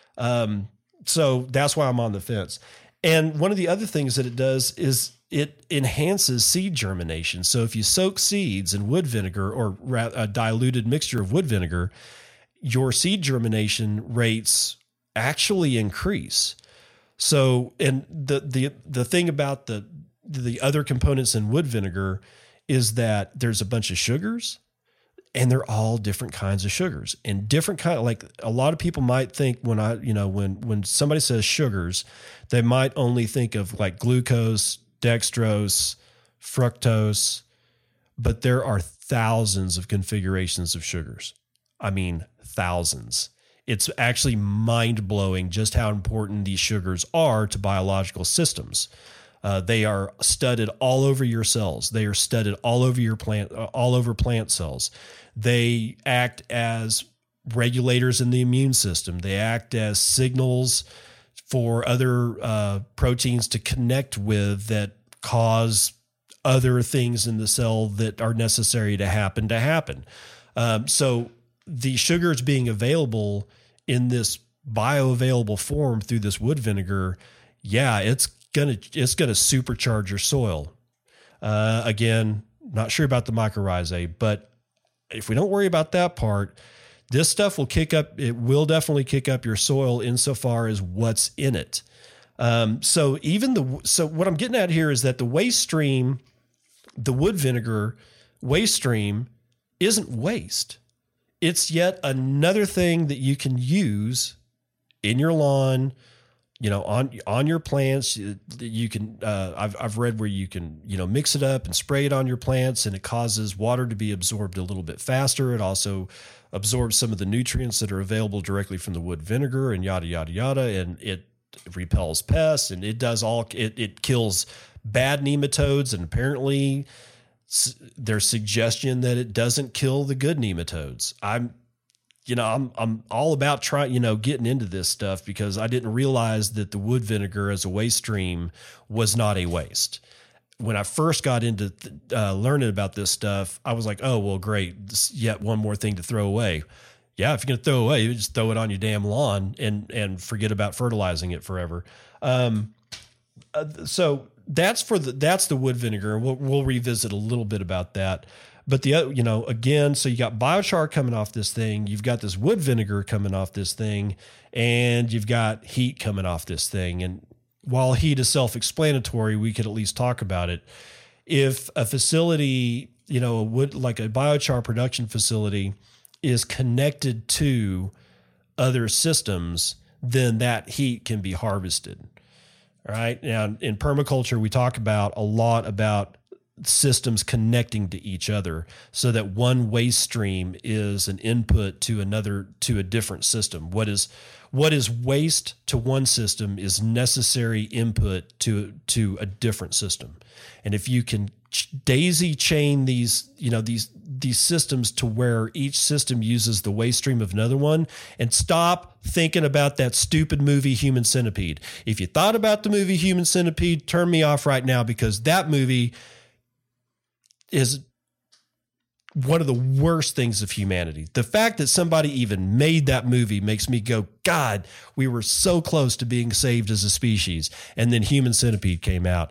Um, so that's why I'm on the fence. And one of the other things that it does is it enhances seed germination. So if you soak seeds in wood vinegar or a diluted mixture of wood vinegar, your seed germination rates actually increase. So, and the, the, the thing about the, the other components in wood vinegar is that there's a bunch of sugars, and they're all different kinds of sugars and different kind of, like a lot of people might think when I, you know, when, when somebody says sugars, they might only think of like glucose, dextrose, fructose, but there are thousands of configurations of sugars. I mean, thousands. It's actually mind blowing just how important these sugars are to biological systems. Uh, they are studded all over your cells. They are studded all over your plant, uh, all over plant cells. They act as regulators in the immune system. They act as signals for other uh, proteins to connect with that cause other things in the cell that are necessary to happen to happen. Um, so the sugars being available in this bioavailable form through this wood vinegar, yeah, it's gonna it's gonna supercharge your soil. Uh, again, not sure about the mycorrhizae, but if we don't worry about that part, this stuff will kick up. It will definitely kick up your soil insofar as what's in it. Um, so even the so what I'm getting at here is that the waste stream, the wood vinegar waste stream, isn't waste. It's yet another thing that you can use in your lawn, you know, on, on your plants. You can, uh, I've, I've read where you can, you know, mix it up and spray it on your plants, and it causes water to be absorbed a little bit faster. It also absorbs some of the nutrients that are available directly from the wood vinegar, and yada, yada, yada. And it repels pests, and it does all, it, it kills bad nematodes. And apparently there's suggestion that it doesn't kill the good nematodes. I'm, you know, I'm, I'm all about trying, you know, getting into this stuff because I didn't realize that the wood vinegar as a waste stream was not a waste. When I first got into uh, learning about this stuff, I was like, oh, well, great. This, yet one more thing to throw away. Yeah. If you're going to throw away, you just throw it on your damn lawn and, and forget about fertilizing it forever. Um, uh, so that's for the, that's the wood vinegar. We'll, we'll revisit a little bit about that. But the other, you know, again, so you got biochar coming off this thing, you've got this wood vinegar coming off this thing, and you've got heat coming off this thing. And while heat is self-explanatory, we could at least talk about it. If a facility, you know, a wood, like a biochar production facility is connected to other systems, then that heat can be harvested. All right. Now in permaculture, we talk about a lot about systems connecting to each other so that one waste stream is an input to another, to a different system. What is, what is waste to one system is necessary input to, to a different system. And if you can daisy chain these, you know, these, these systems to where each system uses the waste stream of another one, and stop thinking about that stupid movie Human Centipede. If you thought about the movie Human Centipede, turn me off right now, because that movie is one of the worst things of humanity. The fact that somebody even made that movie makes me go, God, we were so close to being saved as a species. And then Human Centipede came out.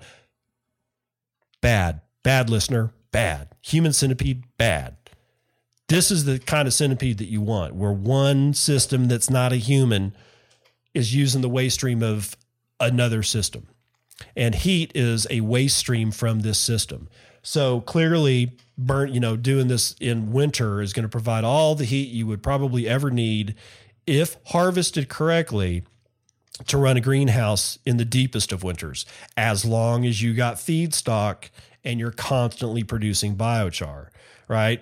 Bad, bad listener, bad. Human Centipede, bad. This is the kind of centipede that you want, where one system that's not a human is using the waste stream of another system. And heat is a waste stream from this system. So clearly, burn, you know, doing this in winter is going to provide all the heat you would probably ever need, if harvested correctly, to run a greenhouse in the deepest of winters, as long as you got feedstock and you're constantly producing biochar, right?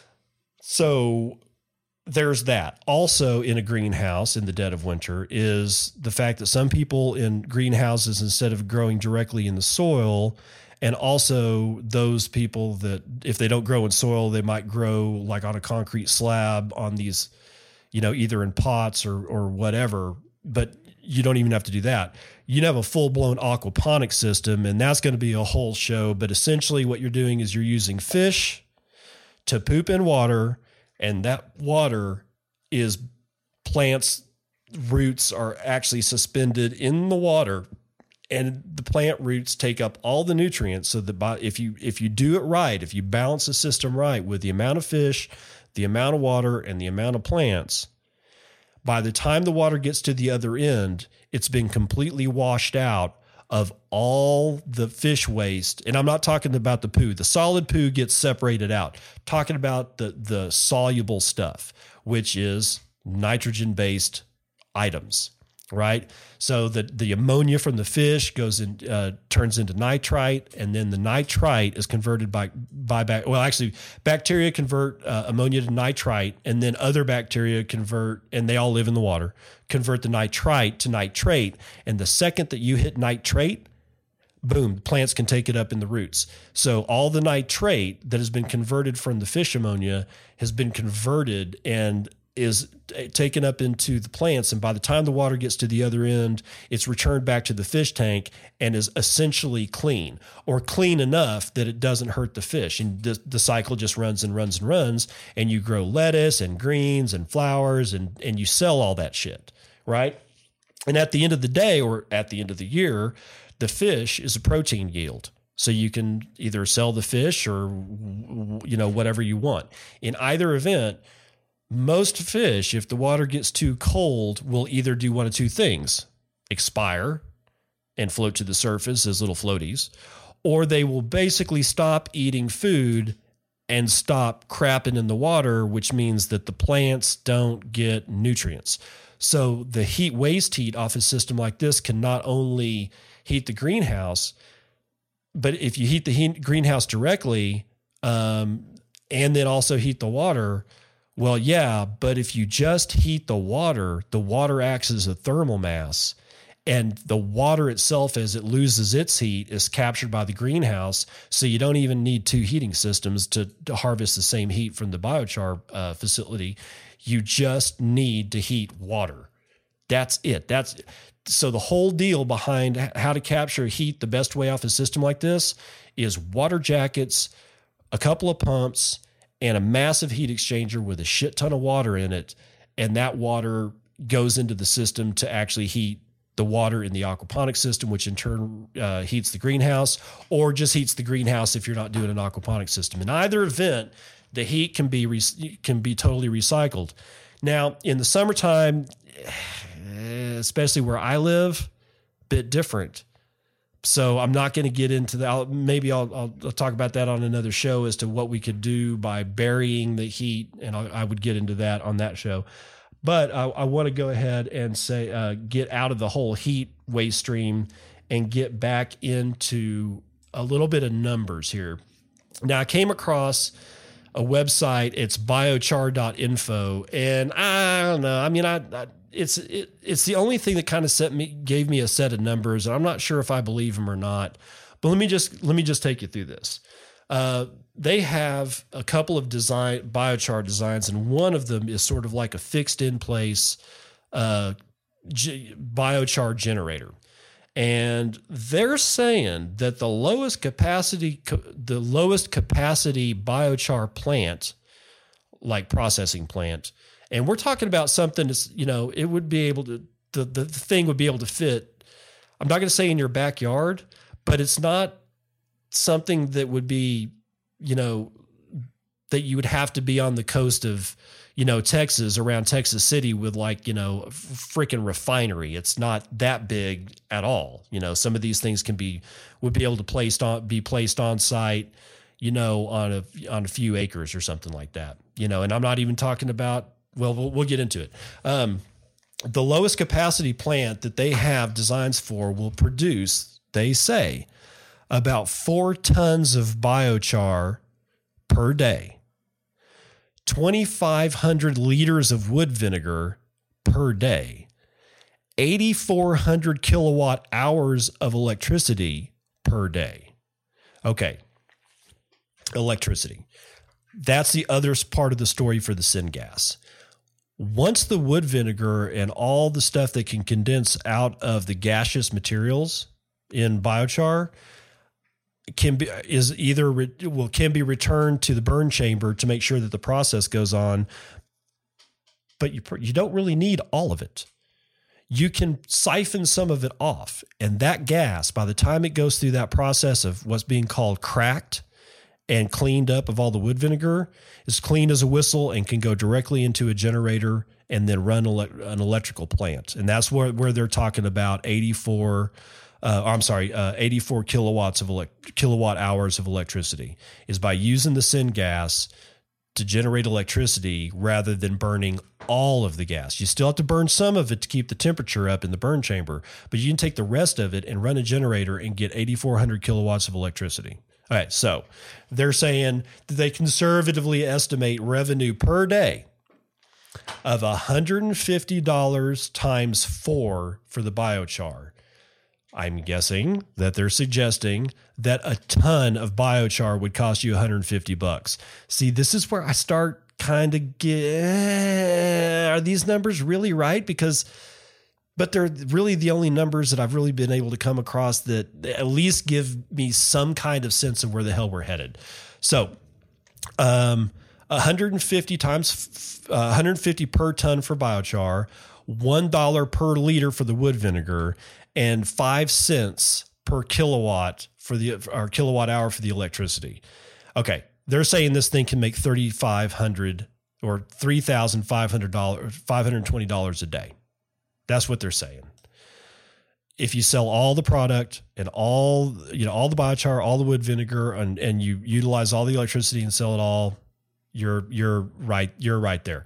So there's that. Also in a greenhouse in the dead of winter is the fact that some people in greenhouses, instead of growing directly in the soil, and also those people that if they don't grow in soil, they might grow like on a concrete slab on these, you know, either in pots or, or whatever. But you don't even have to do that. You have a full-blown aquaponic system, and that's going to be a whole show. But essentially what you're doing is you're using fish to poop in water, and that water is plants' roots are actually suspended in the water, and the plant roots take up all the nutrients. So that if you if you do it right, if you balance the system right with the amount of fish, the amount of water, and the amount of plants, by the time the water gets to the other end, it's been completely washed out of all the fish waste. And I'm not talking about the poo. The solid poo gets separated out. Talking about the, the soluble stuff, which is nitrogen-based items, right? So the, the ammonia from the fish goes in, uh, turns into nitrite, and then the nitrite is converted by, by back. Well, actually bacteria convert uh, ammonia to nitrite, and then other bacteria convert, and they all live in the water, convert the nitrite to nitrate. And the second that you hit nitrate, boom, plants can take it up in the roots. So all the nitrate that has been converted from the fish ammonia has been converted and is taken up into the plants. And by the time the water gets to the other end, it's returned back to the fish tank and is essentially clean, or clean enough that it doesn't hurt the fish. And the, the cycle just runs and runs and runs, and you grow lettuce and greens and flowers, and, and you sell all that shit, right? And at the end of the day, or at the end of the year, the fish is a protein yield. So you can either sell the fish or, you know, whatever you want. In either event, most fish, if the water gets too cold, will either do one of two things: expire and float to the surface as little floaties, or they will basically stop eating food and stop crapping in the water, which means that the plants don't get nutrients. So the heat, waste heat off a system like this can not only heat the greenhouse, but if you heat the heat, greenhouse directly, um, and then also heat the water, well, yeah, but if you just heat the water, the water acts as a thermal mass, and the water itself, as it loses its heat, is captured by the greenhouse. So you don't even need two heating systems to, to harvest the same heat from the biochar uh, facility. You just need to heat water. That's it. That's so the whole deal behind how to capture heat the best way off a system like this is water jackets, a couple of pumps, and a massive heat exchanger with a shit ton of water in it. And that water goes into the system to actually heat the water in the aquaponic system, which in turn uh, heats the greenhouse, or just heats the greenhouse if you're not doing an aquaponic system. In either event, the heat can be re- can be totally recycled. Now, in the summertime, especially where I live, bit different. So I'm not going to get into that. I'll, maybe I'll, I'll, I'll talk about that on another show as to what we could do by burying the heat, and I'll, I would get into that on that show. But I, I want to go ahead and say uh, get out of the whole heat waste stream and get back into a little bit of numbers here. Now, I came across a website. It's biochar dot info, and I don't know. I mean, I, I it's it, it's the only thing that kind of set me gave me a set of numbers, and I'm not sure if I believe them or not. But let me just let me just take you through this. Uh, they have a couple of design biochar designs, and one of them is sort of like a fixed in place uh, g- biochar generator. And they're saying that the lowest capacity, the lowest capacity biochar plant, like processing plant, and we're talking about something that's, you know, it would be able to, the, the thing would be able to fit, I'm not going to say in your backyard, but it's not something that would be, you know, that you would have to be on the coast of, you know, Texas, around Texas City with like, you know, a freaking refinery. It's not that big at all. You know, some of these things can be, would be able to placed on, be placed on site, you know, on a, on a few acres or something like that, you know, and I'm not even talking about, well, we'll, we'll get into it. Um, the lowest capacity plant that they have designs for will produce, they say, about four tons of biochar per day, twenty-five hundred liters of wood vinegar per day, eighty-four hundred kilowatt hours of electricity per day. Okay. Electricity. That's the other part of the story for the syngas. Once the wood vinegar and all the stuff that can condense out of the gaseous materials in biochar can be is either re, well can be returned to the burn chamber to make sure that the process goes on, but you you don't really need all of it. You can siphon some of it off, and that gas, by the time it goes through that process of what's being called cracked and cleaned up of all the wood vinegar, is clean as a whistle and can go directly into a generator and then run ele- an electrical plant. And that's where, where they're talking about eighty-four, uh, I'm sorry, uh, eighty-four kilowatts of elect- kilowatt hours of electricity is by using the syngas to generate electricity rather than burning all of the gas. You still have to burn some of it to keep the temperature up in the burn chamber, but you can take the rest of it and run a generator and get eighty-four hundred kilowatts of electricity. All right, so they're saying that they conservatively estimate revenue per day of one hundred fifty dollars times four for the biochar. I'm guessing that they're suggesting that a ton of biochar would cost you one hundred fifty bucks. See, this is where I start kind of get, are these numbers really right? Because But they're really the only numbers that I've really been able to come across that at least give me some kind of sense of where the hell we're headed. So, um, one hundred fifty times, uh, one hundred fifty per ton for biochar, one dollar per liter for the wood vinegar, and five cents per kilowatt for the or kilowatt hour for the electricity. Okay, they're saying this thing can make thirty-five hundred or three thousand five hundred dollars, five hundred twenty dollars a day. That's what they're saying. If you sell all the product and all, you know, all the biochar, all the wood vinegar, and, and you utilize all the electricity and sell it all, you're, you're right. You're right there.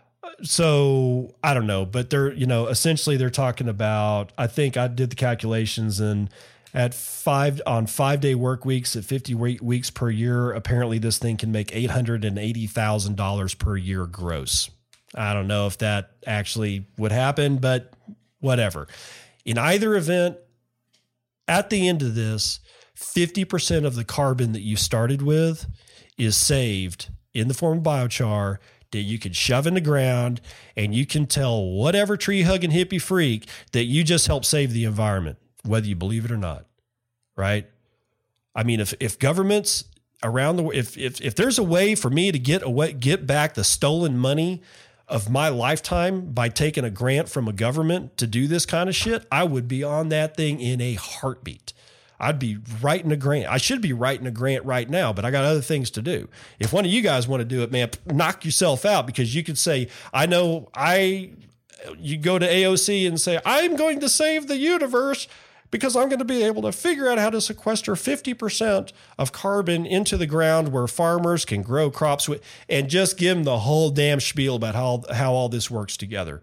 So I don't know, but they're, you know, essentially they're talking about, I think I did the calculations, and at five on five day work weeks at fifty weeks per year, apparently this thing can make eight hundred eighty thousand dollars per year gross. I don't know if that actually would happen, but whatever. In either event, at the end of this, fifty percent of the carbon that you started with is saved in the form of biochar that you can shove in the ground, and you can tell whatever tree hugging hippie freak that you just helped save the environment, whether you believe it or not. Right? I mean, if, if governments around the, if, if, if there's a way for me to get away, get back the stolen money of my lifetime by taking a grant from a government to do this kind of shit, I would be on that thing in a heartbeat. I'd be writing a grant. I should be writing a grant right now, but I got other things to do. If one of you guys want to do it, man, knock yourself out, because you could say, I know I, you go to A O C and say, I'm going to save the universe because I'm going to be able to figure out how to sequester fifty percent of carbon into the ground where farmers can grow crops with, and just give them the whole damn spiel about how, how all this works together.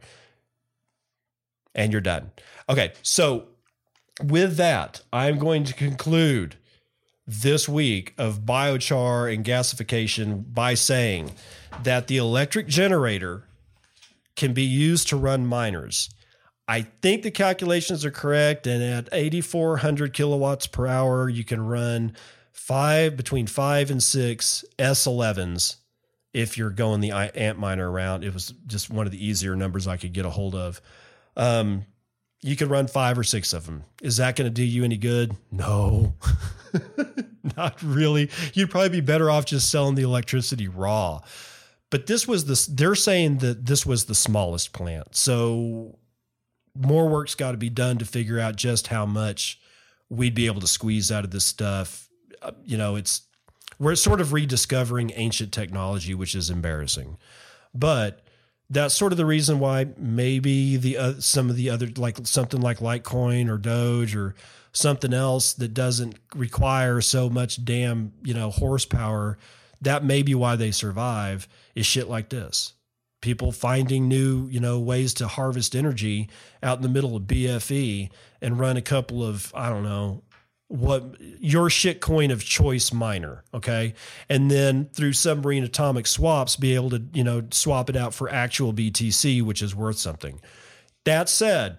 And you're done. Okay. So with that, I'm going to conclude this week of biochar and gasification by saying that the electric generator can be used to run miners. I think the calculations are correct, and at eighty-four hundred kilowatts per hour, you can run five between five and six S elevens if you're going the Antminer route. It was just one of the easier numbers I could get a hold of. Um, you could run five or six of them. Is that going to do you any good? No, not really. You'd probably be better off just selling the electricity raw. But this was the, they're saying that this was the smallest plant. So more work's got to be done to figure out just how much we'd be able to squeeze out of this stuff. Uh, you know, it's, we're sort of rediscovering ancient technology, which is embarrassing, but that's sort of the reason why maybe the, uh, some of the other, like something like Litecoin or Doge or something else that doesn't require so much damn, you know, horsepower, that may be why they survive, is shit like this. People finding new, you know, ways to harvest energy out in the middle of B F E and run a couple of, I don't know, what your shit coin of choice miner. Okay. And then through submarine atomic swaps, be able to, you know, swap it out for actual B T C, which is worth something. That said,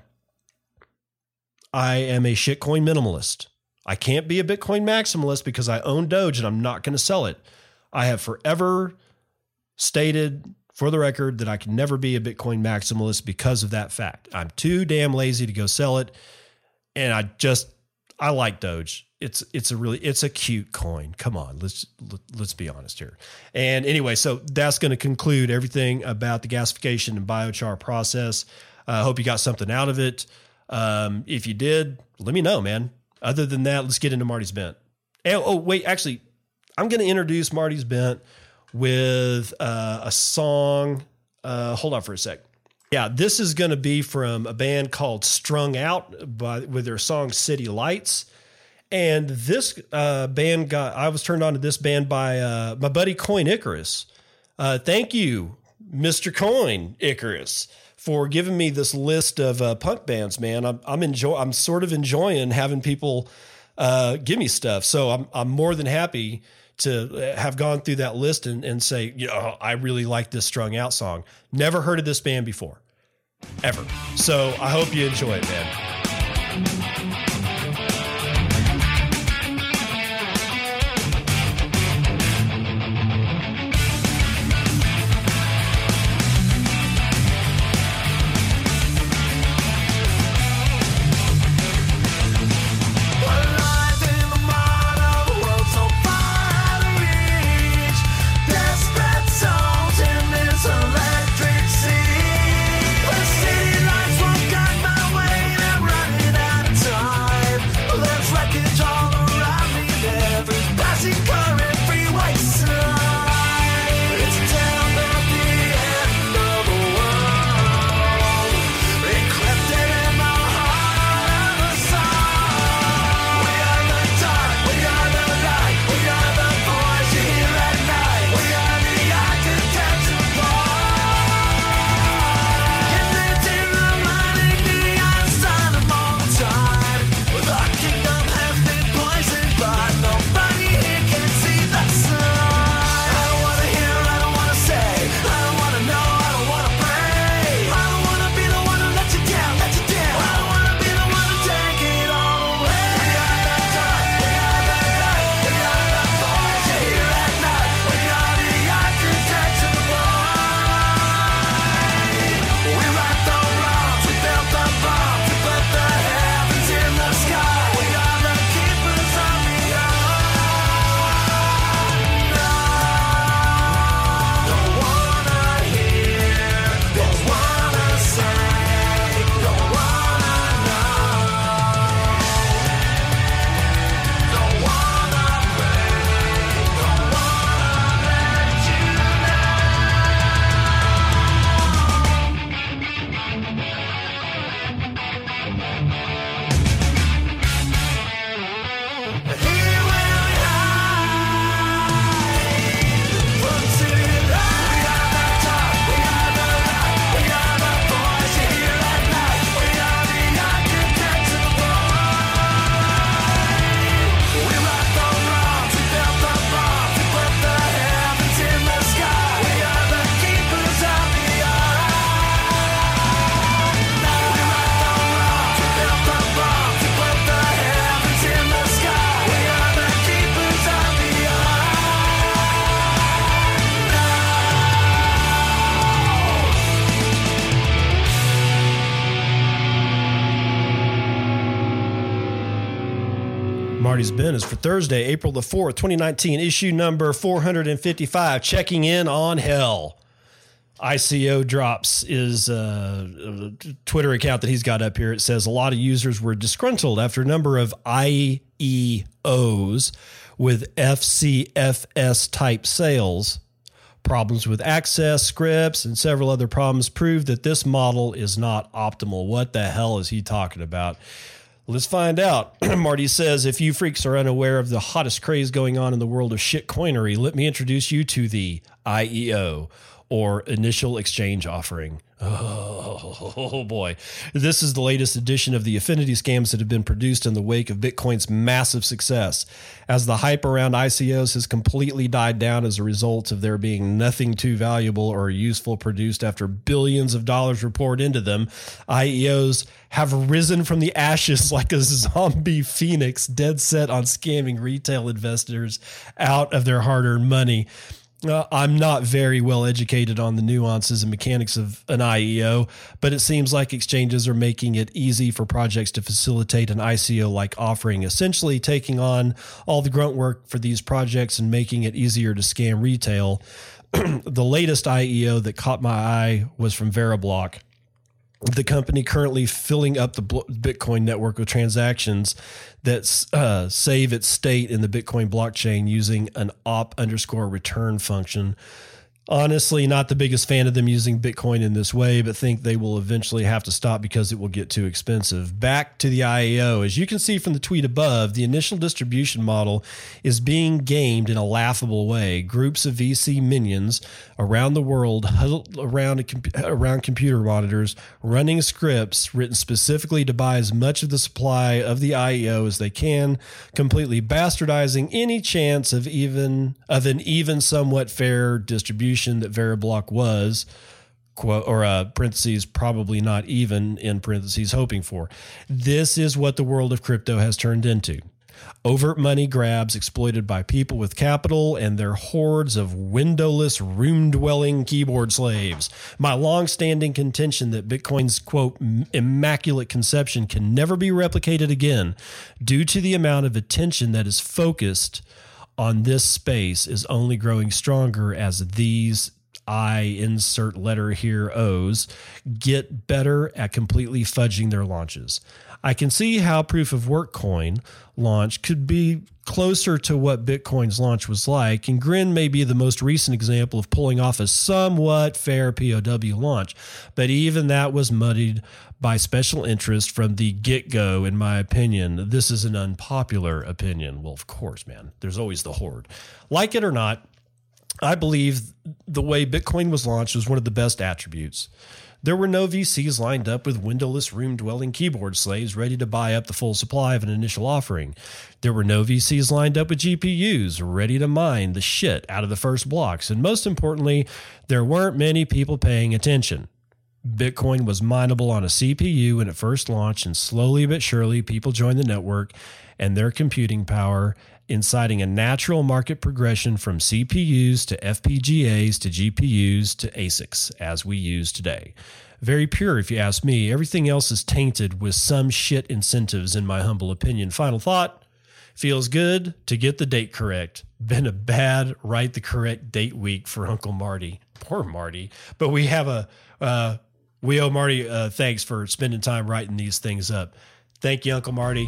I am a shitcoin minimalist. I can't be a Bitcoin maximalist because I own Doge and I'm not going to sell it. I have forever stated for the record, that I can never be a Bitcoin maximalist because of that fact. I'm too damn lazy to go sell it. And I just, I like Doge. It's, it's a really, it's a cute coin. Come on, let's, let's be honest here. And anyway, so that's going to conclude everything about the gasification and biochar process. I uh, hope you got something out of it. Um, if you did, let me know, man. Other than that, let's get into Marty's Bent. Oh, oh wait, actually, I'm going to introduce Marty's Bent with uh, a song. Uh, hold on for a sec. Yeah, this is going to be from a band called Strung Out by, with their song City Lights. And this uh, band got, I was turned on to this band by uh, my buddy Coin Icarus. Uh, thank you, Mister Coin Icarus, for giving me this list of uh, punk bands, man. I'm, I'm enjoy, I'm sort of enjoying having people uh, give me stuff. So I'm, I'm more than happy to have gone through that list and, and say, you know, I really like this Strung Out song. Never heard of this band before, ever. So I hope you enjoy it, man. Marty's Bent is for Thursday, April the fourth, twenty nineteen, issue number four fifty-five, checking in on hell. I C O Drops is a Twitter account that he's got up here. It says a lot of users were disgruntled after a number of I E Os with F C F S type sales. Problems with access, scripts, and several other problems prove that this model is not optimal. What the hell is he talking about? Let's find out. Marty says, if you freaks are unaware of the hottest craze going on in the world of shit coinery, let me introduce you to the I E O, or Initial Exchange Offering. Oh, oh boy. This is the latest edition of the affinity scams that have been produced in the wake of Bitcoin's massive success. As the hype around I C Os has completely died down as a result of there being nothing too valuable or useful produced after billions of dollars were poured into them, I E Os have risen from the ashes like a zombie phoenix, dead set on scamming retail investors out of their hard-earned money. Uh, I'm not very well educated on the nuances and mechanics of an I E O, but it seems like exchanges are making it easy for projects to facilitate an I C O-like offering, essentially taking on all the grunt work for these projects and making it easier to scam retail. The latest I E O that caught my eye was from Veriblock, the company currently filling up the Bitcoin network with transactions that uh, save its state in the Bitcoin blockchain using an op underscore return function. Honestly, not the biggest fan of them using Bitcoin in this way, but think they will eventually have to stop because it will get too expensive. Back to the I E O. As you can see from the tweet above, the initial distribution model is being gamed in a laughable way. Groups of V C minions around the world huddled around, a comp- around computer monitors, running scripts written specifically to buy as much of the supply of the I E O as they can, completely bastardizing any chance of even of an even somewhat fair distribution that Veriblock was, quote, or uh, parentheses, probably not even, in parentheses, hoping for. This is what the world of crypto has turned into. Overt money grabs exploited by people with capital and their hordes of windowless, room-dwelling keyboard slaves. My long-standing contention that Bitcoin's, quote, immaculate conception can never be replicated again due to the amount of attention that is focused on this space is only growing stronger as these I insert letter here O's get better at completely fudging their launches. I can see how proof of work coin launch could be closer to what Bitcoin's launch was like, and Grin may be the most recent example of pulling off a somewhat fair P O W launch, but even that was muddied by special interest from the get-go, in my opinion. This is an unpopular opinion. Well, of course, man. There's always the horde. Like it or not, I believe the way Bitcoin was launched was one of the best attributes. There were no V Cs lined up with windowless, room-dwelling keyboard slaves ready to buy up the full supply of an initial offering. There were no V Cs lined up with G P Us ready to mine the shit out of the first blocks. And most importantly, there weren't many people paying attention. Bitcoin was mineable on a C P U when it first launched, and slowly but surely people joined the network and their computing power, inciting a natural market progression from C P Us to F P G As to G P Us to A S I Cs, as we use today. Very pure, if you ask me. Everything else is tainted with some shit incentives, in my humble opinion. Final thought, feels good to get the date correct. Been a bad write the correct date week for Uncle Marty. Poor Marty. But we have a... Uh, We owe Marty uh, thanks for spending time writing these things up. Thank you, Uncle Marty.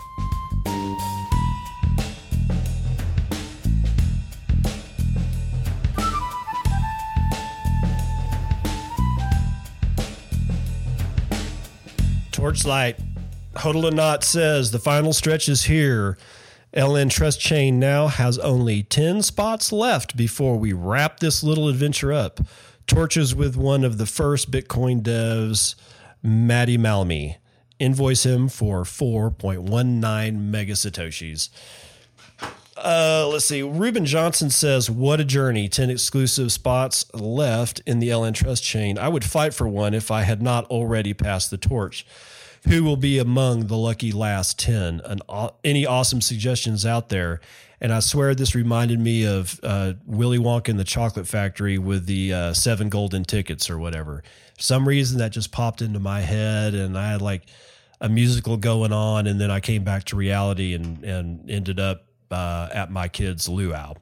Torchlight. Hodl-a-Knot says, the final stretch is here. L N Trust Chain now has only ten spots left before we wrap this little adventure up. Torches with one of the first Bitcoin devs, Matty Malmy. Invoice him for four point one nine mega satoshis. Uh, let's see. Ruben Johnson says, what a journey. ten exclusive spots left in the L N Trust chain. I would fight for one if I had not already passed the torch. Who will be among the lucky last ten? An, any awesome suggestions out there? And I swear this reminded me of uh, Willy Wonka and the Chocolate Factory with the uh, seven golden tickets or whatever. For some reason that just popped into my head, and I had like a musical going on, and then I came back to reality and, and ended up uh, at my kid's luau.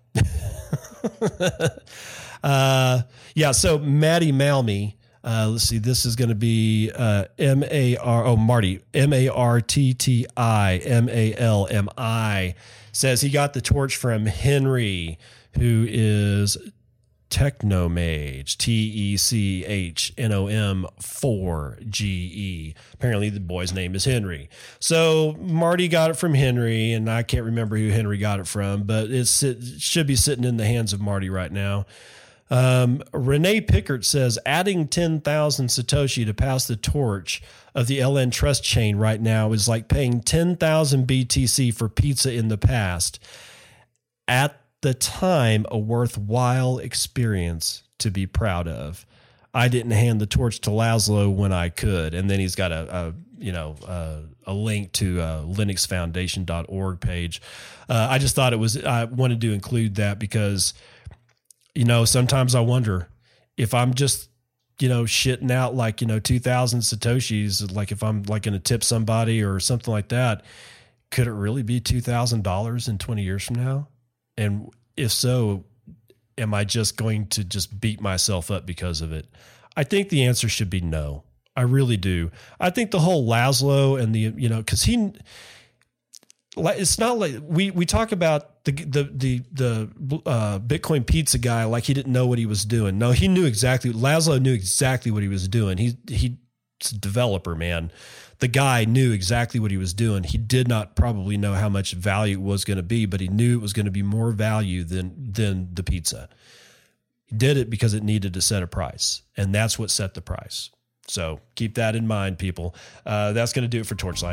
uh, yeah, so Matty Malmy. Uh, let's see, this is going to be uh, M A R, oh, Marty, M A R T T I M A L M I, says he got the torch from Henry, who is Technomage, T E C H N O M four G E. Apparently the boy's name is Henry. So Marty got it from Henry, and I can't remember who Henry got it from, but it's, it should be sitting in the hands of Marty right now. Um, Renee Pickert says, adding ten thousand Satoshi to pass the torch of the L N Trust chain right now is like paying ten thousand B T C for pizza in the past. At the time, a worthwhile experience to be proud of. I didn't hand the torch to Laszlo when I could. And then he's got a, a you know, uh, a link to a linux foundation dot org page. Uh, I just thought it was, I wanted to include that because you know, sometimes I wonder if I'm just, you know, shitting out like, you know, two thousand Satoshis, like if I'm like going to tip somebody or something like that, could it really be two thousand dollars in twenty years from now? And if so, am I just going to just beat myself up because of it? I think the answer should be no. I really do. I think the whole Laszlo and the, you know, cause he, it's not like we, we talk about the, the, the, the uh, Bitcoin pizza guy, like he didn't know what he was doing. No, he knew exactly. Laszlo knew exactly what he was doing. He, he's a developer, man. The guy knew exactly what he was doing. He did not probably know how much value it was going to be, but he knew it was going to be more value than, than the pizza. He did it because it needed to set a price, and that's what set the price. So keep that in mind, people. Uh, that's going to do it for Torchlight.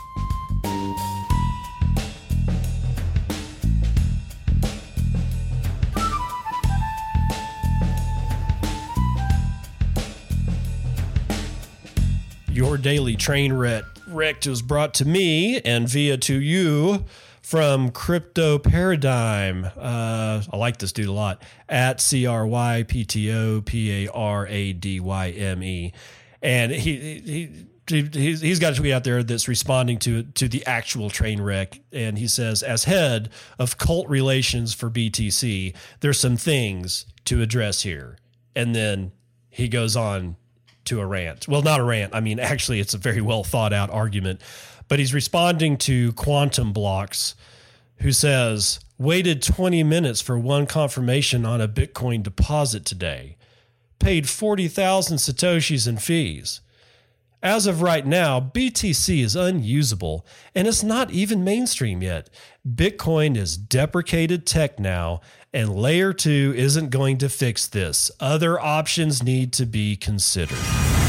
Your daily train wreck, wreck was brought to me and via to you from Crypto Paradigm. Uh, I like this dude a lot. At C R Y P T O P A R A D Y M E. And he, he, he, he's, he's got a tweet out there that's responding to, to the actual train wreck. And he says, as head of cult relations for B T C, there's some things to address here. And then he goes on to a rant. Well, not a rant. I mean, actually, it's a very well thought out argument, but he's responding to Quantum Blocks, who says, waited twenty minutes for one confirmation on a Bitcoin deposit today, paid forty thousand Satoshis in fees. As of right now, B T C is unusable and it's not even mainstream yet. Bitcoin is deprecated tech now, and layer two isn't going to fix this. Other options need to be considered.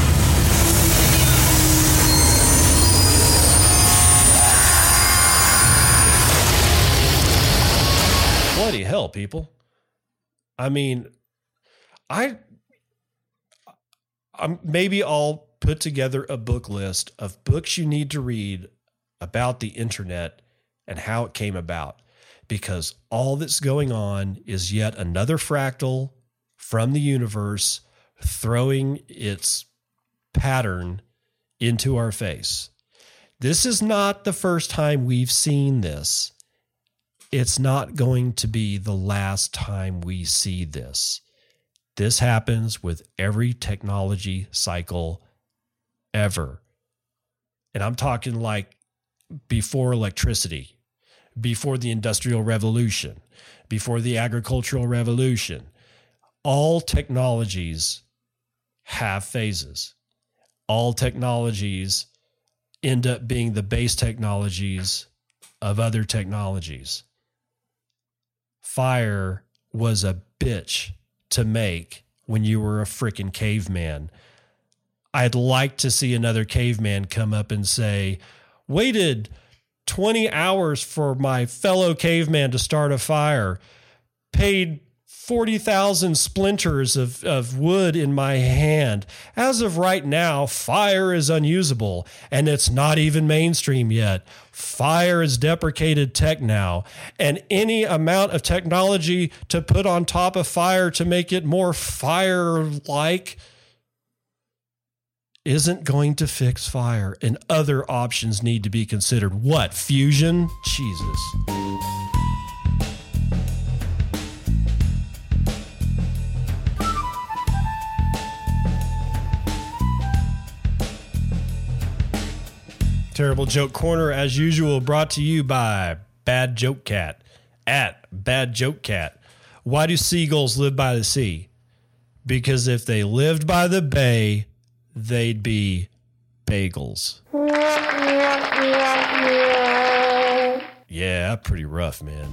Bloody hell, people. I mean, I, I'm maybe I'll put together a book list of books you need to read about the internet and how it came about, because all that's going on is yet another fractal from the universe throwing its pattern into our face. This is not the first time we've seen this. It's not going to be the last time we see this. This happens with every technology cycle ever. And I'm talking like before electricity, before the Industrial Revolution, before the Agricultural Revolution. All technologies have phases. All technologies end up being the base technologies of other technologies. Fire was a bitch to make when you were a freaking caveman. I'd like to see another caveman come up and say, waited twenty hours for my fellow caveman to start a fire, paid forty thousand splinters of, of wood in my hand. As of right now, fire is unusable, and it's not even mainstream yet. Fire is deprecated tech now, and any amount of technology to put on top of fire to make it more fire-like isn't going to fix fire, and other options need to be considered. What? Fusion? Jesus. Terrible Joke Corner, as usual, brought to you by Bad Joke Cat. At Bad Joke Cat. Why do seagulls live by the sea? Because if they lived by the bay, they'd be bagels. Yeah, pretty rough, man.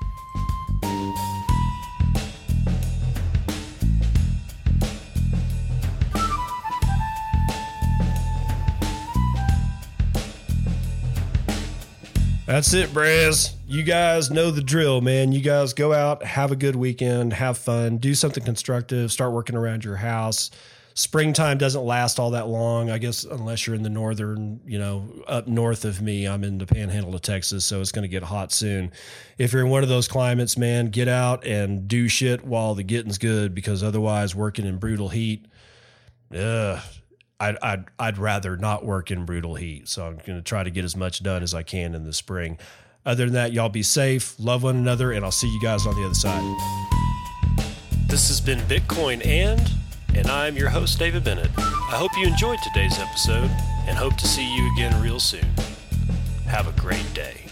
That's it, Braz. You guys know the drill, man. You guys go out, have a good weekend, have fun, do something constructive, start working around your house, springtime doesn't last all that long, I guess, unless you're in the northern, you know, up north of me. I'm in the panhandle of Texas, so it's going to get hot soon. If you're in one of those climates, man, get out and do shit while the getting's good, because otherwise working in brutal heat, ugh, I'd, I'd, I'd rather not work in brutal heat. So I'm going to try to get as much done as I can in the spring. Other than that, y'all be safe, love one another, and I'll see you guys on the other side. This has been Bitcoin and, and I'm your host, David Bennett. I hope you enjoyed today's episode and hope to see you again real soon. Have a great day.